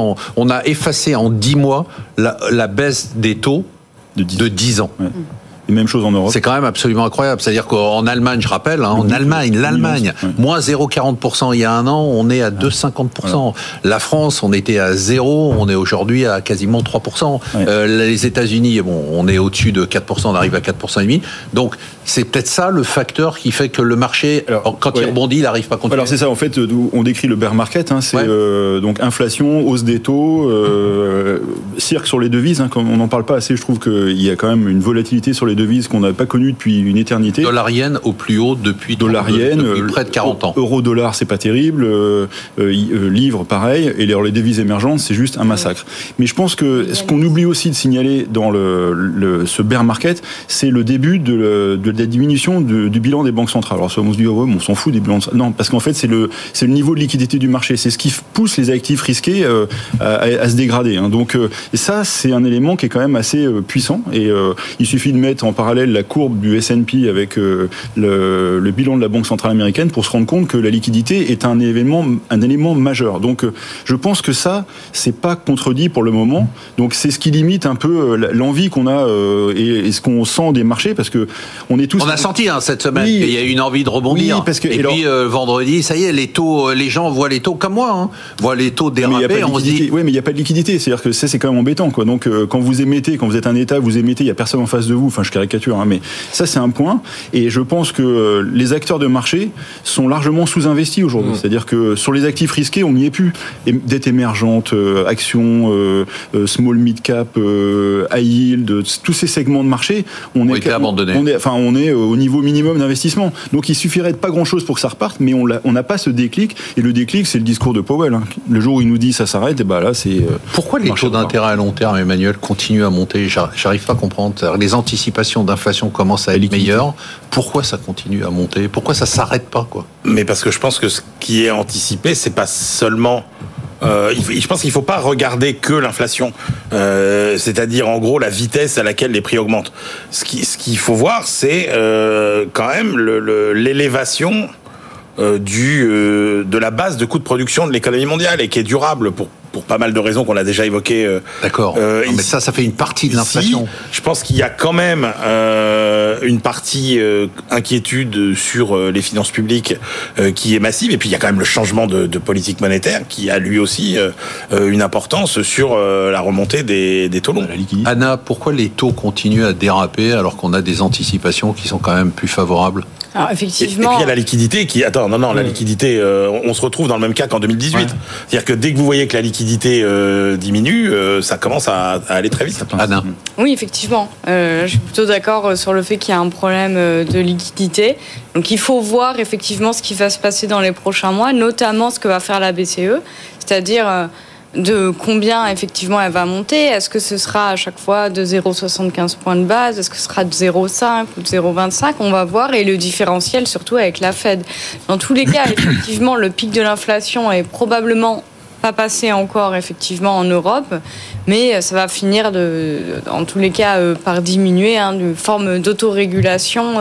a effacé en 10 mois la baisse des taux de 10 ans. Ouais. Et même chose en Europe. C'est quand même absolument incroyable. C'est-à-dire qu'en Allemagne, je rappelle, l'Allemagne, moins 0,40% il y a un an, on est à 2,50%. Voilà. La France, on était à 0, on est aujourd'hui à quasiment 3%. Les États-Unis, on est au-dessus de 4%, on arrive à 4,5%. Donc, c'est peut-être ça le facteur qui fait que le marché, quand il rebondit, il n'arrive pas à continuer. Alors, c'est ça, en fait, on décrit le bear market, c'est donc inflation, hausse des taux, cirque sur les devises, comme on n'en parle pas assez, je trouve qu'il y a quand même une volatilité sur les devises qu'on n'avait pas connue depuis une éternité. Dollar-yen au plus haut depuis près de 40 ans. Euro-dollar, c'est pas terrible. Livre, pareil. Et les devises émergentes, c'est juste un massacre. Mais je pense que ce qu'on oublie aussi de signaler dans ce bear market, c'est le début de la diminution du bilan des banques centrales. Alors, on se dit, on s'en fout des bilans. Non, parce qu'en fait, c'est le niveau de liquidité du marché. C'est ce qui pousse les actifs risqués à se dégrader. Donc, ça, c'est un élément qui est quand même assez puissant. Et il suffit de mettre en parallèle la courbe du S&P avec le bilan de la Banque centrale américaine pour se rendre compte que la liquidité est un élément majeur. Donc, je pense que ça, c'est pas contredit pour le moment. Donc, c'est ce qui limite un peu l'envie qu'on a et ce qu'on sent des marchés, parce que on est tous. On a senti cette semaine qu'il y a eu une envie de rebondir. Parce que, puis vendredi, ça y est, les taux, les gens voient les taux comme moi, voient les taux déraper. On se dit. Oui, mais il n'y a pas de liquidité. C'est-à-dire que c'est quand même embêtant, quoi. Donc, quand vous êtes un État, vous émettez, il y a personne en face de vous. Enfin, je caricature, mais ça, c'est un point. Et je pense que les acteurs de marché sont largement sous-investis aujourd'hui. C'est-à-dire que sur les actifs risqués, on n'y est plus. Dette émergente, actions, small mid cap, high yield, tous ces segments de marché, on est abandonnés. On est au niveau minimum d'investissement. Donc il suffirait de pas grand-chose pour que ça reparte, mais on n'a pas ce déclic. Et le déclic, c'est le discours de Powell. Le jour où il nous dit ça s'arrête, et là c'est. Pourquoi les taux d'intérêt à long terme, Emmanuel, continuent à monter ? J'arrive pas à comprendre. Les anticipations d'inflation commencent à être meilleures. Pourquoi ça continue à monter ? Pourquoi ça s'arrête pas, quoi ? Mais parce que je pense que ce qui est anticipé, c'est pas seulement. Je pense qu'il ne faut pas regarder que l'inflation, c'est-à-dire en gros la vitesse à laquelle les prix augmentent. Ce qu'il faut voir, c'est quand même l'élévation de la base de coûts de production de l'économie mondiale et qui est durable pour pas mal de raisons qu'on a déjà évoquées. D'accord. Mais ça fait une partie de l'inflation. Ici, je pense qu'il y a quand même une partie inquiétude sur les finances publiques qui est massive. Et puis il y a quand même le changement de politique monétaire qui a lui aussi une importance sur la remontée des taux longs. Anna, pourquoi les taux continuent à déraper alors qu'on a des anticipations qui sont quand même plus favorables ? Alors, effectivement. Et puis il y a la liquidité qui. La liquidité, on se retrouve dans le même cas qu'en 2018. Ouais. C'est-à-dire que dès que vous voyez que la liquidité diminue, ça commence à aller très vite. Anna. Oui, effectivement. Je suis plutôt d'accord sur le fait qu'il y a un problème de liquidité. Donc il faut voir effectivement ce qui va se passer dans les prochains mois, notamment ce que va faire la BCE, c'est-à-dire de combien effectivement elle va monter. Est-ce que ce sera à chaque fois de 0,75 points de base ? Est-ce que ce sera de 0,5 ou de 0,25 ? On va voir. Et le différentiel surtout avec la Fed. Dans tous les cas, effectivement, le pic de l'inflation est probablement pas passé encore effectivement en Europe, mais ça va finir en tous les cas par diminuer, une forme d'autorégulation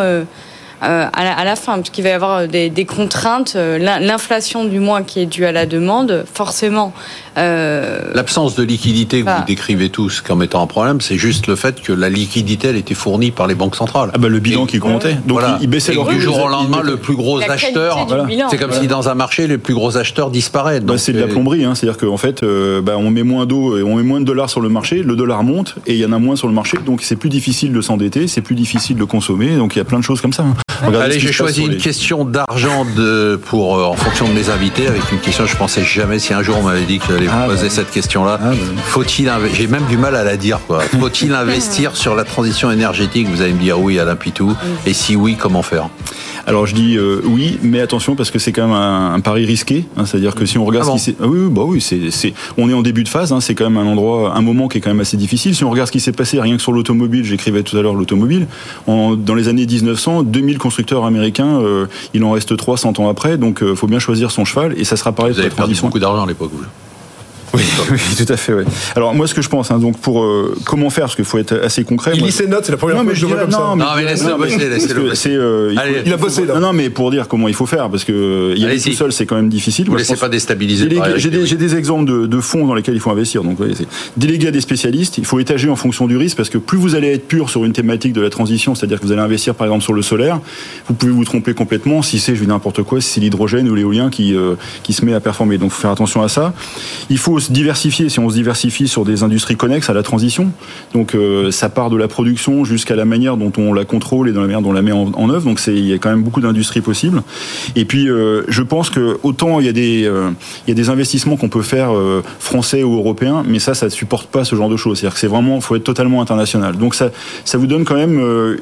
à la fin, parce qu'il va y avoir des contraintes, l'inflation du moins qui est due à la demande, forcément. L'absence de liquidité que vous décrivez tous comme étant un problème, c'est juste le fait que la liquidité, elle était fournie par les banques centrales. Le bilan qui comptait. Donc il baissait leur du jour au lendemain, le plus gros acheteur. C'est comme si dans un marché, les plus gros acheteurs disparaissent. C'est de la plomberie, c'est-à-dire qu'en fait, on met moins d'eau et on met moins de dollars sur le marché, le dollar monte et il y en a moins sur le marché, donc c'est plus difficile de s'endetter, c'est plus difficile de consommer, donc il y a plein de choses comme ça. Allez, j'ai choisi une question d'argent en fonction de mes invités, avec une question, je pensais jamais, si un jour on m'avait dit que j'allais vous poser cette question-là, j'ai même du mal à la dire, quoi. Faut-il investir sur la transition énergétique? Vous allez me dire oui, Alain Pitou. Et si oui, comment faire? Alors je dis oui, mais attention parce que c'est quand même un pari risqué. C'est-à-dire que si on regarde ce qui s'est, on est en début de phase. C'est quand même un moment qui est quand même assez difficile. Si on regarde ce qui s'est passé rien que sur l'automobile, j'écrivais tout à l'heure l'automobile. Dans les années 1900, 2000 constructeurs américains, il en reste 3 100 ans après. Donc faut bien choisir son cheval et ça sera pareil. Vous avez perdu beaucoup d'argent à l'époque. Oui, tout à fait. Ouais. Alors moi, ce que je pense, donc pour comment faire, parce qu'il faut être assez concret. Il lit ses notes, c'est la première fois que je le vois comme ça. Non, mais laissez-le. Il a bossé là. Non, mais pour dire comment il faut faire, parce que y aller tout seul, c'est quand même difficile. Vous ne laissez pas déstabiliser. J'ai des exemples de fonds dans lesquels il faut investir. Donc, c'est délégué à des spécialistes. Il faut étager en fonction du risque, parce que plus vous allez être pur sur une thématique de la transition, c'est-à-dire que vous allez investir par exemple sur le solaire, vous pouvez vous tromper complètement. Si c'est, je dis n'importe quoi, si c'est l'hydrogène ou l'éolien qui se met à performer. Donc, faut faire attention à ça. Il faut se diversifier. Si on se diversifie sur des industries connexes à la transition, donc ça part de la production jusqu'à la manière dont on la contrôle et dans la manière dont on la met en œuvre. Donc il y a quand même beaucoup d'industries possibles. Et puis je pense que autant il y a des investissements qu'on peut faire français ou européens, mais ça ne supporte pas ce genre de choses. C'est-à-dire que faut être totalement international. Donc ça vous donne quand même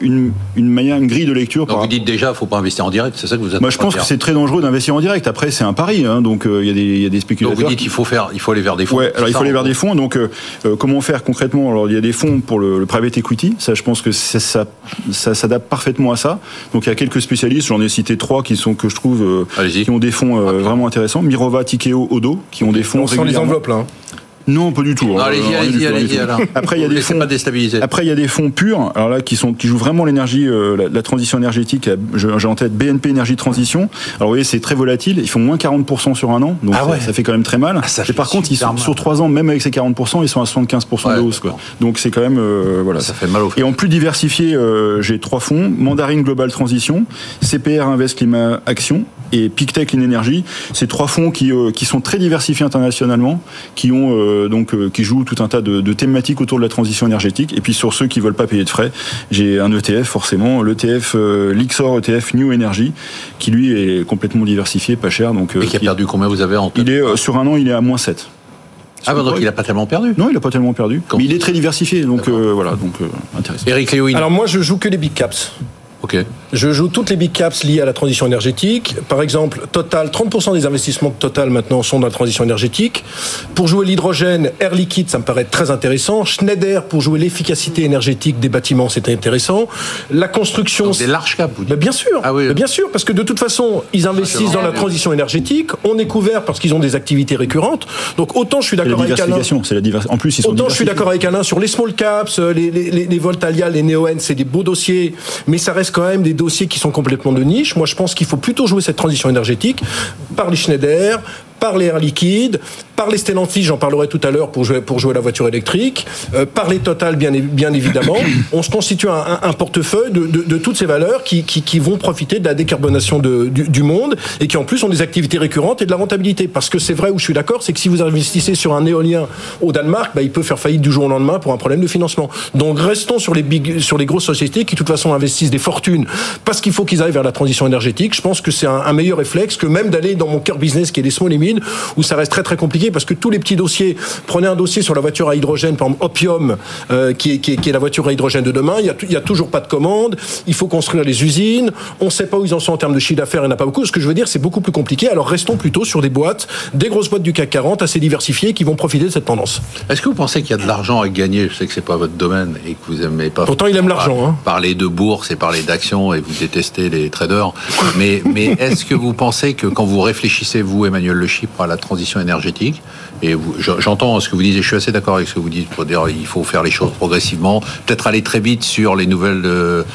une grille de lecture. Donc vous dites déjà, il ne faut pas investir en direct. C'est ça que vous êtes. Moi je pense que c'est très dangereux d'investir en direct. Après c'est un pari. Donc il y a des spéculateurs. Donc vous dites qu'il faut aller vers des fonds. Ouais, alors il faut aller vers des fonds. Donc, comment faire concrètement? Alors, il y a des fonds pour le private equity. Ça, je pense que ça s'adapte parfaitement à ça. Donc, il y a quelques spécialistes. J'en ai cité 3 qui je trouve, qui ont des fonds vraiment intéressants. Mirova, Tikeo, Odo, qui ont des fonds. Sans les enveloppes là. Non, pas du tout. Non, allez-y. Après, il y a des fonds pas déstabiliser. Après, il y a des fonds purs. Alors là, qui jouent vraiment l'énergie, la transition énergétique. J'ai en tête BNP Énergie Transition. Alors, vous voyez, c'est très volatile. Ils font moins 40% sur un an. Donc, ça fait quand même très mal. Et par contre, ils sont sur 3 ans, même avec ces 40%, ils sont à 75% de hausse, quoi. Donc, c'est quand même, voilà. Ça fait mal au fond. Et en plus diversifié, j'ai 3 fonds. Mandarine Global Transition, CPR Invest Climat Action et PicTech Clean Energy. C'est 3 fonds qui sont très diversifiés internationalement, qui jouent tout un tas de thématiques autour de la transition énergétique. Et puis sur ceux qui veulent pas payer de frais, j'ai un ETF forcément, l'ETF Lixor ETF New Energy, qui lui est complètement diversifié, pas cher. Donc et qui a perdu combien vous avez en tête? Il est sur un an, il est à moins 7. Donc il n'a pas tellement perdu. Non, il n'a pas tellement perdu. Mais il est très diversifié, donc intéressant. Eric Léouin. Alors moi, je joue que les big caps. Ok. Je joue toutes les big caps liées à la transition énergétique. Par exemple, Total, 30% des investissements de Total maintenant sont dans la transition énergétique. Pour jouer l'hydrogène, Air Liquide, ça me paraît très intéressant. Schneider, pour jouer l'efficacité énergétique des bâtiments, c'est intéressant. La construction... Donc des large caps, vous dites? Bien sûr. Ah oui. Bien sûr, parce que de toute façon, ils investissent dans la transition énergétique. On est couvert parce qu'ils ont des activités récurrentes. Donc autant je suis d'accord avec Alain. En plus, ils sont autant je suis d'accord avec Alain sur les small caps, les Voltalia, les Neoen, c'est des beaux dossiers, mais ça reste quand même des dossiers qui sont complètement de niche. Moi, je pense qu'il faut plutôt jouer cette transition énergétique par les Schneider, par les Air Liquide, par les Stellantis, j'en parlerai tout à l'heure pour jouer la voiture électrique, par les Total bien évidemment. On se constitue un portefeuille de toutes ces valeurs qui vont profiter de la décarbonation du monde et qui en plus ont des activités récurrentes et de la rentabilité. Parce que c'est vrai où je suis d'accord, c'est que si vous investissez sur un éolien au Danemark, il peut faire faillite du jour au lendemain pour un problème de financement. Donc restons sur les grosses sociétés qui de toute façon investissent des fortunes parce qu'il faut qu'ils aillent vers la transition énergétique. Je pense que c'est un meilleur réflexe que même d'aller dans mon cœur business qui est les small et mid, où ça reste très très compliqué parce que tous les petits dossiers, prenez un dossier sur la voiture à hydrogène, par exemple Opium, qui est la voiture à hydrogène de demain, il y a toujours pas de commande, il faut construire les usines, on sait pas où ils en sont en termes de chiffre d'affaires, il n'y en a pas beaucoup. Ce que je veux dire, c'est beaucoup plus compliqué. Alors restons plutôt sur des grosses boîtes du CAC 40 assez diversifiées qui vont profiter de cette tendance. Est-ce que vous pensez qu'il y a de l'argent à gagner? Je sais que c'est pas votre domaine et que vous aimez pas. Pourtant, il aime l'argent. Parler de bourse et parler d'actions et vous détestez les traders. Mais est-ce que vous pensez que quand vous réfléchissez, vous, Emmanuel Le Chypre, à la transition énergétique, et j'entends ce que vous disiez, je suis assez d'accord avec ce que vous dites, pour dire il faut faire les choses progressivement, peut-être aller très vite sur les nouvelles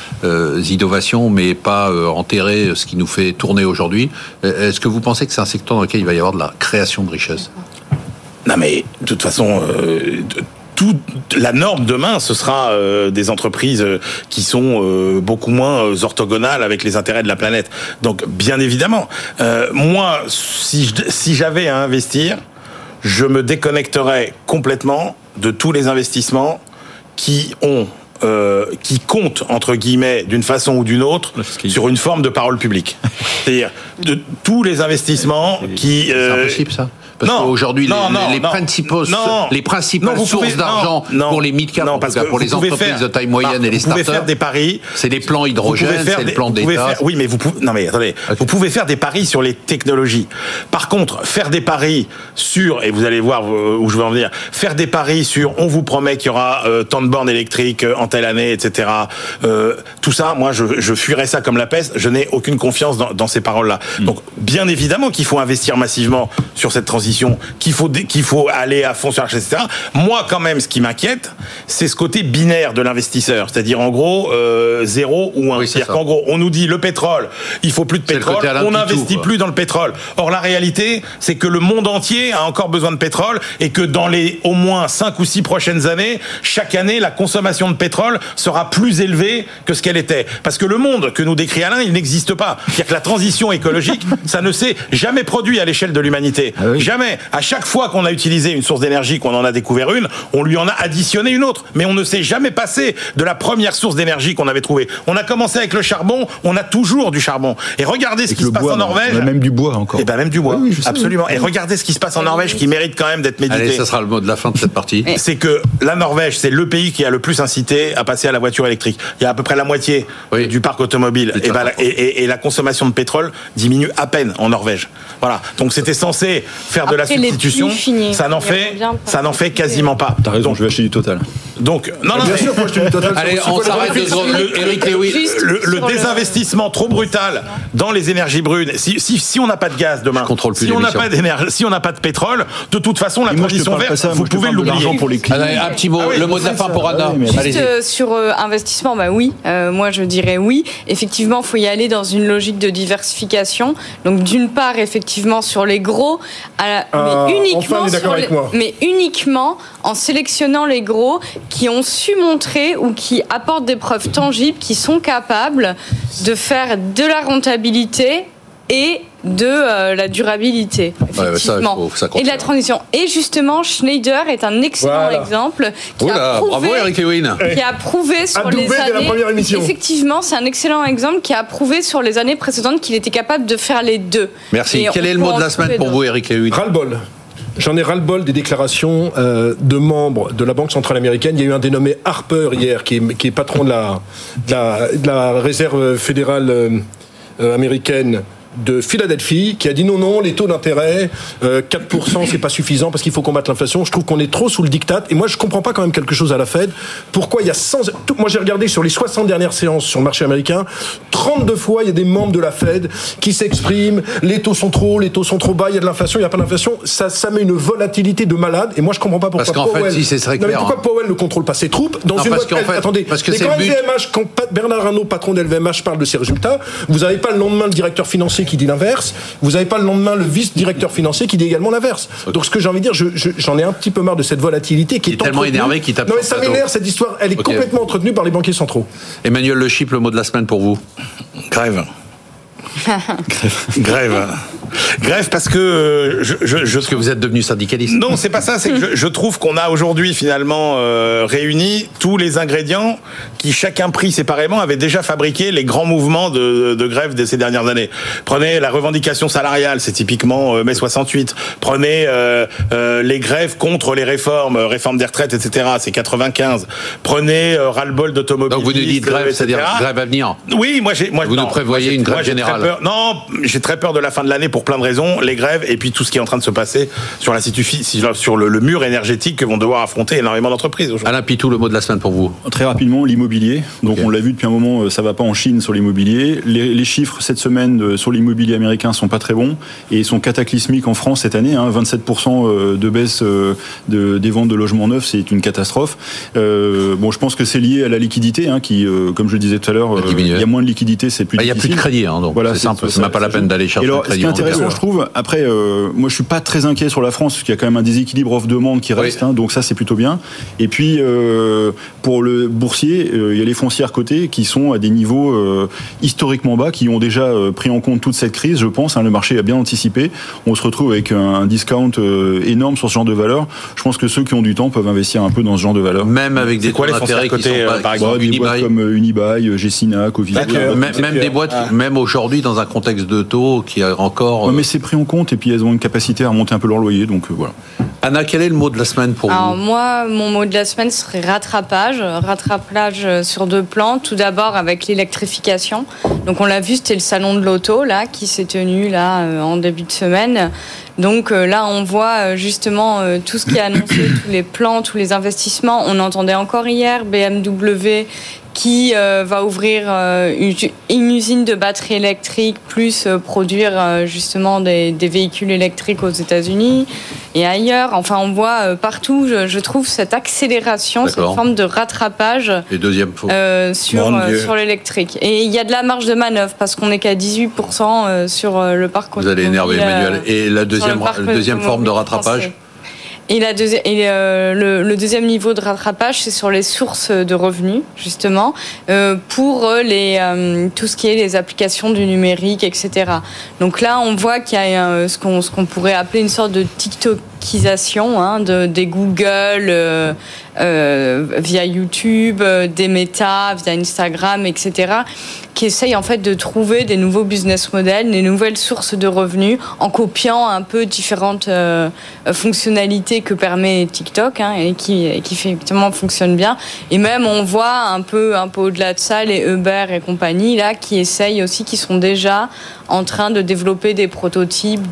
innovations, mais pas enterrer ce qui nous fait tourner aujourd'hui. Est-ce que vous pensez que c'est un secteur dans lequel il va y avoir de la création de richesse? Non mais, de toute façon... la norme demain, ce sera des entreprises qui sont beaucoup moins orthogonales avec les intérêts de la planète. Donc, bien évidemment, moi, si j'avais à investir, je me déconnecterais complètement de tous les investissements qui ont qui comptent entre guillemets d'une façon ou d'une autre sur une forme de parole publique. C'est-à-dire de tous les investissements qui. C'est impossible ça. Parce qu'aujourd'hui, les principales sources d'argent pour les mid-cap, en tout cas pour les entreprises de taille moyenne et les startups, faire des paris. C'est les plans hydrogène, c'est le plan d'État. Oui, mais attendez. Okay. Vous pouvez faire des paris sur les technologies. Par contre, faire des paris sur, et vous allez voir où je veux en venir, faire des paris sur, on vous promet qu'il y aura tant de bornes électriques en telle année, etc. Tout ça, moi, je fuirais ça comme la peste. Je n'ai aucune confiance dans ces paroles-là. Donc, bien évidemment qu'il faut investir massivement sur cette transition, qu'il faut aller à fond sur l'argent, etc. Moi, quand même, ce qui m'inquiète, c'est ce côté binaire de l'investisseur. C'est-à-dire, en gros, 0 ou 1. Oui, c'est-à-dire qu'en gros, on nous dit le pétrole, il faut plus de pétrole, on n'investit plus dans le pétrole. Or, la réalité, c'est que le monde entier a encore besoin de pétrole et que dans les au moins 5 ou 6 prochaines années, chaque année, la consommation de pétrole sera plus élevée que ce qu'elle était. Parce que le monde que nous décrit Alain, il n'existe pas. C'est-à-dire que la transition écologique, ça ne s'est jamais produit à l'échelle de l'humanité. Ah oui. Jamais. À chaque fois qu'on a utilisé une source d'énergie, qu'on en a découvert une, on lui en a additionné une autre. Mais on ne s'est jamais passé de la première source d'énergie qu'on avait trouvée. On a commencé avec le charbon, on a toujours du charbon. Et regardez ce qui se passe en Norvège. On a même du bois encore. Et ben même du bois. Oui, absolument. Et regardez ce qui se passe en Norvège qui mérite quand même d'être médité. Allez, ça sera le mot de la fin de cette partie. C'est que la Norvège, c'est le pays qui a le plus incité à passer à la voiture électrique. Il y a à peu près la moitié du parc automobile. Et la consommation de pétrole diminue à peine en Norvège. Voilà. Donc c'était censé faire de la substitution. Ça n'en fait quasiment pas. T'as raison, je vais acheter du Total. Donc, bien sûr, moi je te dis Total. Allez, on s'arrête de Eric Lewin. Le désinvestissement trop brutal dans les énergies brunes. Si on n'a pas de gaz demain, si on n'a pas d'énergie, si on n'a pas de pétrole, de toute façon, la transition verte, vous pouvez l'oublier. Un petit mot, le mot de la fin pour Anna. Juste sur investissement, oui. Moi, je dirais oui. Effectivement, il faut y aller dans une logique de diversification. Donc, d'une part, effectivement, sur les gros, mais uniquement en sélectionnant les gros qui ont su montrer ou qui apportent des preuves tangibles, qui sont capables de faire de la rentabilité et de la durabilité, effectivement, et de la transition. Et justement, Schneider est un excellent exemple qui a prouvé sur les années. Effectivement, c'est un excellent exemple qui a prouvé sur les années précédentes qu'il était capable de faire les deux. Merci. Quel est le mot de la semaine pour vous, Eric Lewin? Ras-le-bol. J'en ai ras-le-bol des déclarations de membres de la Banque centrale américaine. Il y a eu un dénommé Harper hier, qui est patron de la réserve fédérale américaine de Philadelphie, qui a dit non, les taux d'intérêt 4% c'est pas suffisant parce qu'il faut combattre l'inflation. Je trouve qu'on est trop sous le diktat, et moi je comprends pas quand même quelque chose à la Fed. Pourquoi il y a moi j'ai regardé sur les 60 dernières séances sur le marché américain, 32 fois il y a des membres de la Fed qui s'expriment, les taux sont trop bas, il y a de l'inflation, il y a pas d'inflation, ça met une volatilité de malade, et moi je comprends pas pourquoi Powell, si c'est très clair, pourquoi Powell ne contrôle pas ses troupes dans une quand Bernard Arnault, patron d'LVMH, parle de ses résultats, vous n'avez pas le lendemain le directeur financier qui dit l'inverse, vous n'avez pas le lendemain le vice-directeur financier qui dit également l'inverse. Donc ce que j'ai envie de dire, j'en ai un petit peu marre de cette volatilité qui est tellement énervé qu'il tape. Non mais ça m'énerve cette histoire, elle est complètement entretenue par les banquiers centraux. Emmanuel Le Chypre, le mot de la semaine pour vous. Grève. Grève parce que parce que vous êtes devenu syndicaliste. Non, c'est pas ça, c'est que je trouve qu'on a aujourd'hui finalement réuni tous les ingrédients qui, chacun pris séparément, avaient déjà fabriqué les grands mouvements de grève de ces dernières années. Prenez la revendication salariale, c'est typiquement mai 68. Prenez les grèves contre les réformes des retraites, etc. C'est 95. Prenez ras-le-bol d'automobilistes. Donc vous nous dites grève, c'est-à-dire grève à venir. Oui, vous nous prévoyez une grève générale. J'ai très peur de la fin de l'année pour plein de raisons, les grèves et puis tout ce qui est en train de se passer sur le mur énergétique que vont devoir affronter énormément d'entreprises aujourd'hui. Alain Pitou, le mot de la semaine pour vous. Très rapidement, l'immobilier. Donc on l'a vu depuis un moment, ça va pas en Chine sur l'immobilier. Les chiffres cette semaine sur l'immobilier américain sont pas très bons et sont cataclysmiques en France cette année. 27% de baisse des ventes de logements neufs, c'est une catastrophe. Je pense que c'est lié à la liquidité, qui, comme je le disais tout à l'heure, il y a moins de liquidité, c'est plus difficile. Il n'y a plus de crédit, donc voilà, c'est simple. C'est même pas la peine d'aller chercher le crédit. intéressant, je trouve. Après, moi, je suis pas très inquiet sur la France, parce qu'il y a quand même un déséquilibre offre-demande qui reste, donc ça, c'est plutôt bien. Et puis, pour le boursier, il y a les foncières cotées qui sont à des niveaux historiquement bas, qui ont déjà pris en compte toute cette crise, je pense. Le marché a bien anticipé. On se retrouve avec un discount énorme sur ce genre de valeur. Je pense que ceux qui ont du temps peuvent investir un peu dans ce genre de valeur. Même avec des taux d'intérêt qui sont pas, par exemple, des boîtes comme Unibail, Gessina, Covivio. Même des boîtes, même aujourd'hui, dans un contexte de taux qui a encore... mais c'est pris en compte, et puis elles ont une capacité à remonter un peu leur loyer, donc voilà. Anna, quel est le mot de la semaine pour vous ? Alors moi, mon mot de la semaine serait rattrapage. Rattrapage sur 2 plans. Tout d'abord avec l'électrification. Donc on l'a vu, c'était le salon de l'auto là qui s'est tenu là en début de semaine. Donc là, on voit justement tout ce qui est annoncé, tous les plans, tous les investissements. On entendait encore hier BMW qui va ouvrir une usine de batteries électriques, plus produire justement des véhicules électriques aux États-Unis et ailleurs. Enfin, on voit partout, je trouve, cette accélération, cette forme de rattrapage sur l'électrique. Et il y a de la marge de manœuvre, parce qu'on n'est qu'à 18% sur le parc automobile. Vous allez énerver Emmanuel. Et la deuxième forme de rattrapage ? Et le deuxième niveau de rattrapage, c'est sur les sources de revenus, justement, pour tout ce qui est les applications du numérique, etc. Donc là, on voit qu'il y a ce qu'on pourrait appeler une sorte de TikTokisation des Google via YouTube, des Meta via Instagram, etc., qui essayent en fait de trouver des nouveaux business models, des nouvelles sources de revenus en copiant un peu différentes fonctionnalités que permet TikTok et qui effectivement fonctionnent bien. Et même on voit un peu au-delà de ça les Uber et compagnie là qui essayent aussi, qui sont déjà en train de développer des prototypes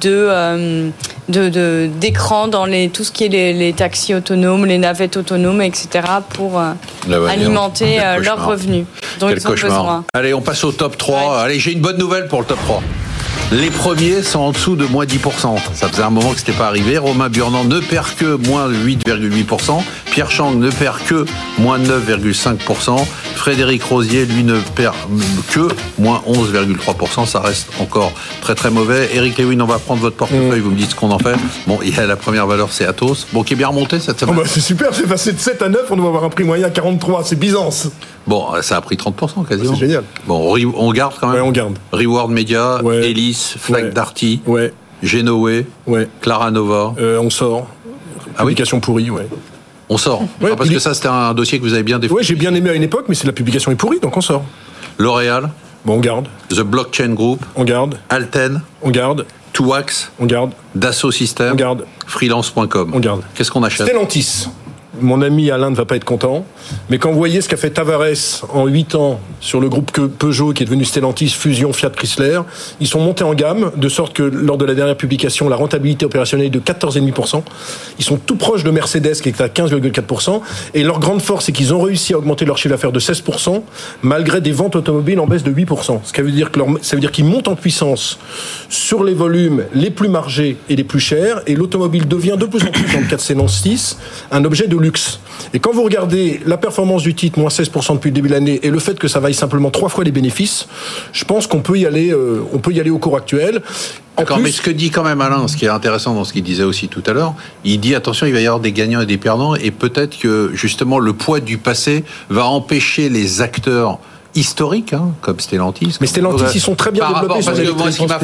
d'écran dans tout ce qui est les taxis autonomes, les navettes autonomes, etc. pour alimenter leurs revenus dont ils ont besoin. Allez, on passe au top 3. Ouais. Allez, j'ai une bonne nouvelle pour le top 3. Les premiers sont en dessous de moins 10%. Ça faisait un moment que ce n'était pas arrivé. Romain Burnand ne perd que moins 8,8%. Pierre Chang ne perd que moins 9,5%. Frédéric Rosier, lui, ne perd que moins 11,3%. Ça reste encore très très mauvais. Eric Lewin, on va prendre votre portefeuille. Vous me dites ce qu'on en fait. Bon, il y a la première valeur, c'est Atos. Bon, qui est bien remonté cette semaine. C'est super, c'est passé de 7 à 9. On doit avoir un prix moyen à 43. C'est Byzance. Bon, ça a pris 30% quasiment. C'est génial. Bon, on garde quand même. Ouais, on garde. Reward Media, Elis, Flag Darty, Genoé, Clara Nova. On sort. Publication pourrie, On sort. Parce que ça, c'était un dossier que vous avez bien défendu. Oui, j'ai bien aimé à une époque, mais la publication est pourrie, donc on sort. L'Oréal. Bon, on garde. The Blockchain Group. On garde. Alten. On garde. Tuax. On garde. Dassault Systèmes. On garde. Freelance.com. On garde. Qu'est-ce qu'on achète ? Stellantis. Mon ami Alain ne va pas être content, mais quand vous voyez ce qu'a fait Tavares en 8 ans sur le groupe Peugeot qui est devenu Stellantis, fusion Fiat Chrysler, ils sont montés en gamme, de sorte que lors de la dernière publication, la rentabilité opérationnelle est de 14,5%. Ils sont tout proches de Mercedes qui est à 15,4%, et leur grande force, c'est qu'ils ont réussi à augmenter leur chiffre d'affaires de 16%, malgré des ventes automobiles en baisse de 8%. Ce qui veut dire ça veut dire qu'ils montent en puissance sur les volumes les plus margés et les plus chers, et l'automobile devient de plus en plus, dans le cas de Stellantis, un objet de luxe. Et quand vous regardez la performance du titre, moins 16% depuis le début de l'année, et le fait que ça vaille simplement 3 fois les bénéfices, je pense qu'on peut y aller au cours actuel. D'accord, mais ce que dit quand même Alain, ce qui est intéressant dans ce qu'il disait aussi tout à l'heure, il dit attention, il va y avoir des gagnants et des perdants, et peut-être que justement le poids du passé va empêcher les acteurs historiques, comme Stellantis. Mais Stellantis, ils sont très bien développés sur l'électrique. Moi, ce qui m'a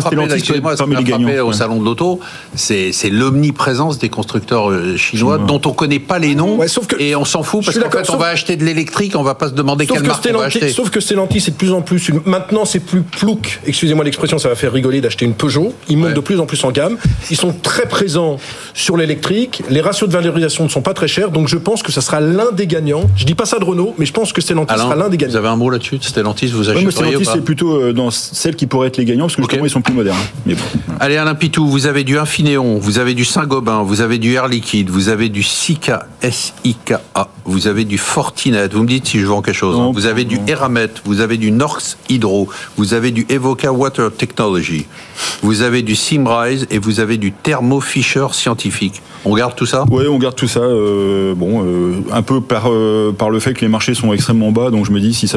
frappé au salon de l'auto, c'est l'omniprésence des constructeurs chinois dont on ne connaît pas les noms, et on s'en fout parce qu'en fait, on va acheter de l'électrique, on va pas se demander quelle marque on va acheter. Sauf que Stellantis, c'est de plus en plus maintenant, c'est plus plouc. Excusez-moi l'expression, ça va faire rigoler d'acheter une Peugeot. Ils montent de plus en plus en gamme. Ils sont très présents sur l'électrique. Les ratios de valorisation ne sont pas très chers, donc je pense que ça sera l'un des gagnants. Je dis pas ça de Renault, mais je pense que Stellantis sera l'un des gagnants. Vous avez un mot là-dessus? Stellantis, vous achetez Stellantis, c'est plutôt dans celles qui pourraient être les gagnants, parce que justement, ils sont plus modernes. Mais bon. Allez, Alain Pitou, vous avez du Infineon, vous avez du Saint-Gobain, vous avez du Air Liquide, vous avez du Sika, SIKA, vous avez du Fortinet, vous me dites si je vends quelque chose. Vous avez du Eramet, vous avez du Norsk Hydro, vous avez du Evoca Water Technology, vous avez du Simrise et vous avez du Thermo Fisher Scientifique. On garde tout ça ? Oui, on garde tout ça. Un peu par le fait que les marchés sont extrêmement bas, donc je me dis si ça doit remonter,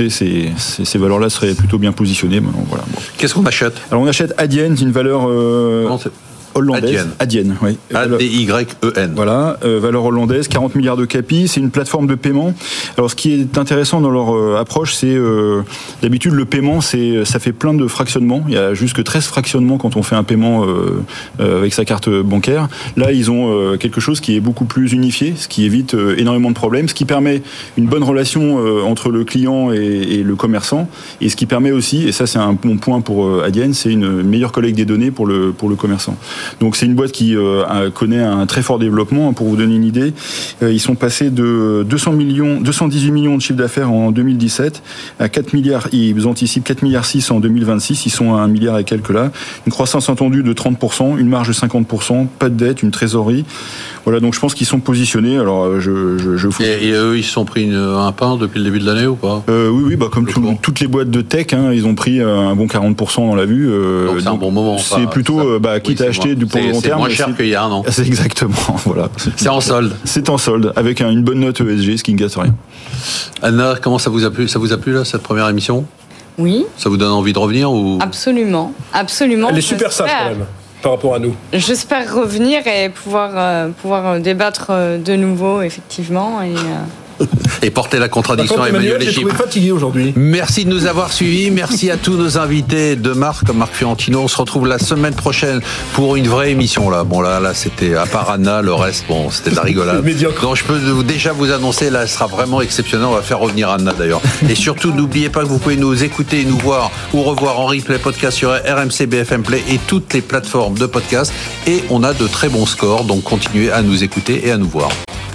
rentrée, ces valeurs-là seraient plutôt bien positionnées. Voilà. Bon. Qu'est-ce qu'on achète? Alors on achète Adyen, une valeur hollandaise. Adyen, oui. A-D-Y-E-N. Voilà, valeur hollandaise, 40 milliards de capi, c'est une plateforme de paiement. Alors ce qui est intéressant dans leur approche, c'est d'habitude le paiement, ça fait plein de fractionnements. Il y a jusque 13 fractionnements quand on fait un paiement avec sa carte bancaire. Là, ils ont quelque chose qui est beaucoup plus unifié, ce qui évite énormément de problèmes, ce qui permet une bonne relation entre le client et le commerçant, et ce qui permet aussi, et ça c'est un bon point pour Adyen, c'est une meilleure collecte des données pour le commerçant. Donc c'est une boîte qui connaît un très fort développement. Pour vous donner une idée, ils sont passés de 218 millions de chiffre d'affaires en 2017 à 4 milliards. Ils anticipent 4 milliards 6 en 2026. Ils sont à 1 milliard et quelques là. Une croissance attendue de 30%, une marge de 50%, pas de dette, une trésorerie. Voilà, donc je pense qu'ils sont positionnés. Alors et eux, ils se sont pris un pain depuis le début de l'année ou pas? Oui, comme toutes les boîtes de tech, hein, ils ont pris un bon 40% dans la vue. Donc c'est un bon moment. C'est plutôt quitte à acheter pour le long terme. C'est moins cher qu'il y a un an. C'est exactement, voilà. C'est en solde. C'est en solde, avec une bonne note ESG, ce qui ne gâte rien. Anna, comment ça vous a plu? Ça vous a plu là, cette première émission? Oui. Ça vous donne envie de revenir ou? Absolument. Elle est super sage quand même, par rapport à nous. J'espère revenir et pouvoir débattre de nouveau, effectivement. Et porter la contradiction à Emmanuel J'ai trouvé fatigué aujourd'hui. Merci de nous avoir suivis. Merci à tous nos invités de marque, comme Marc Fiorentino. On se retrouve la semaine prochaine pour une vraie émission. Là, c'était à part Anna, le reste, c'était de la rigolade. Donc je peux déjà vous annoncer, là, elle sera vraiment exceptionnelle. On va faire revenir Anna d'ailleurs. Et surtout, n'oubliez pas que vous pouvez nous écouter, nous voir ou revoir en replay podcast sur RMC BFM Play et toutes les plateformes de podcast. Et on a de très bons scores, donc continuez à nous écouter et à nous voir.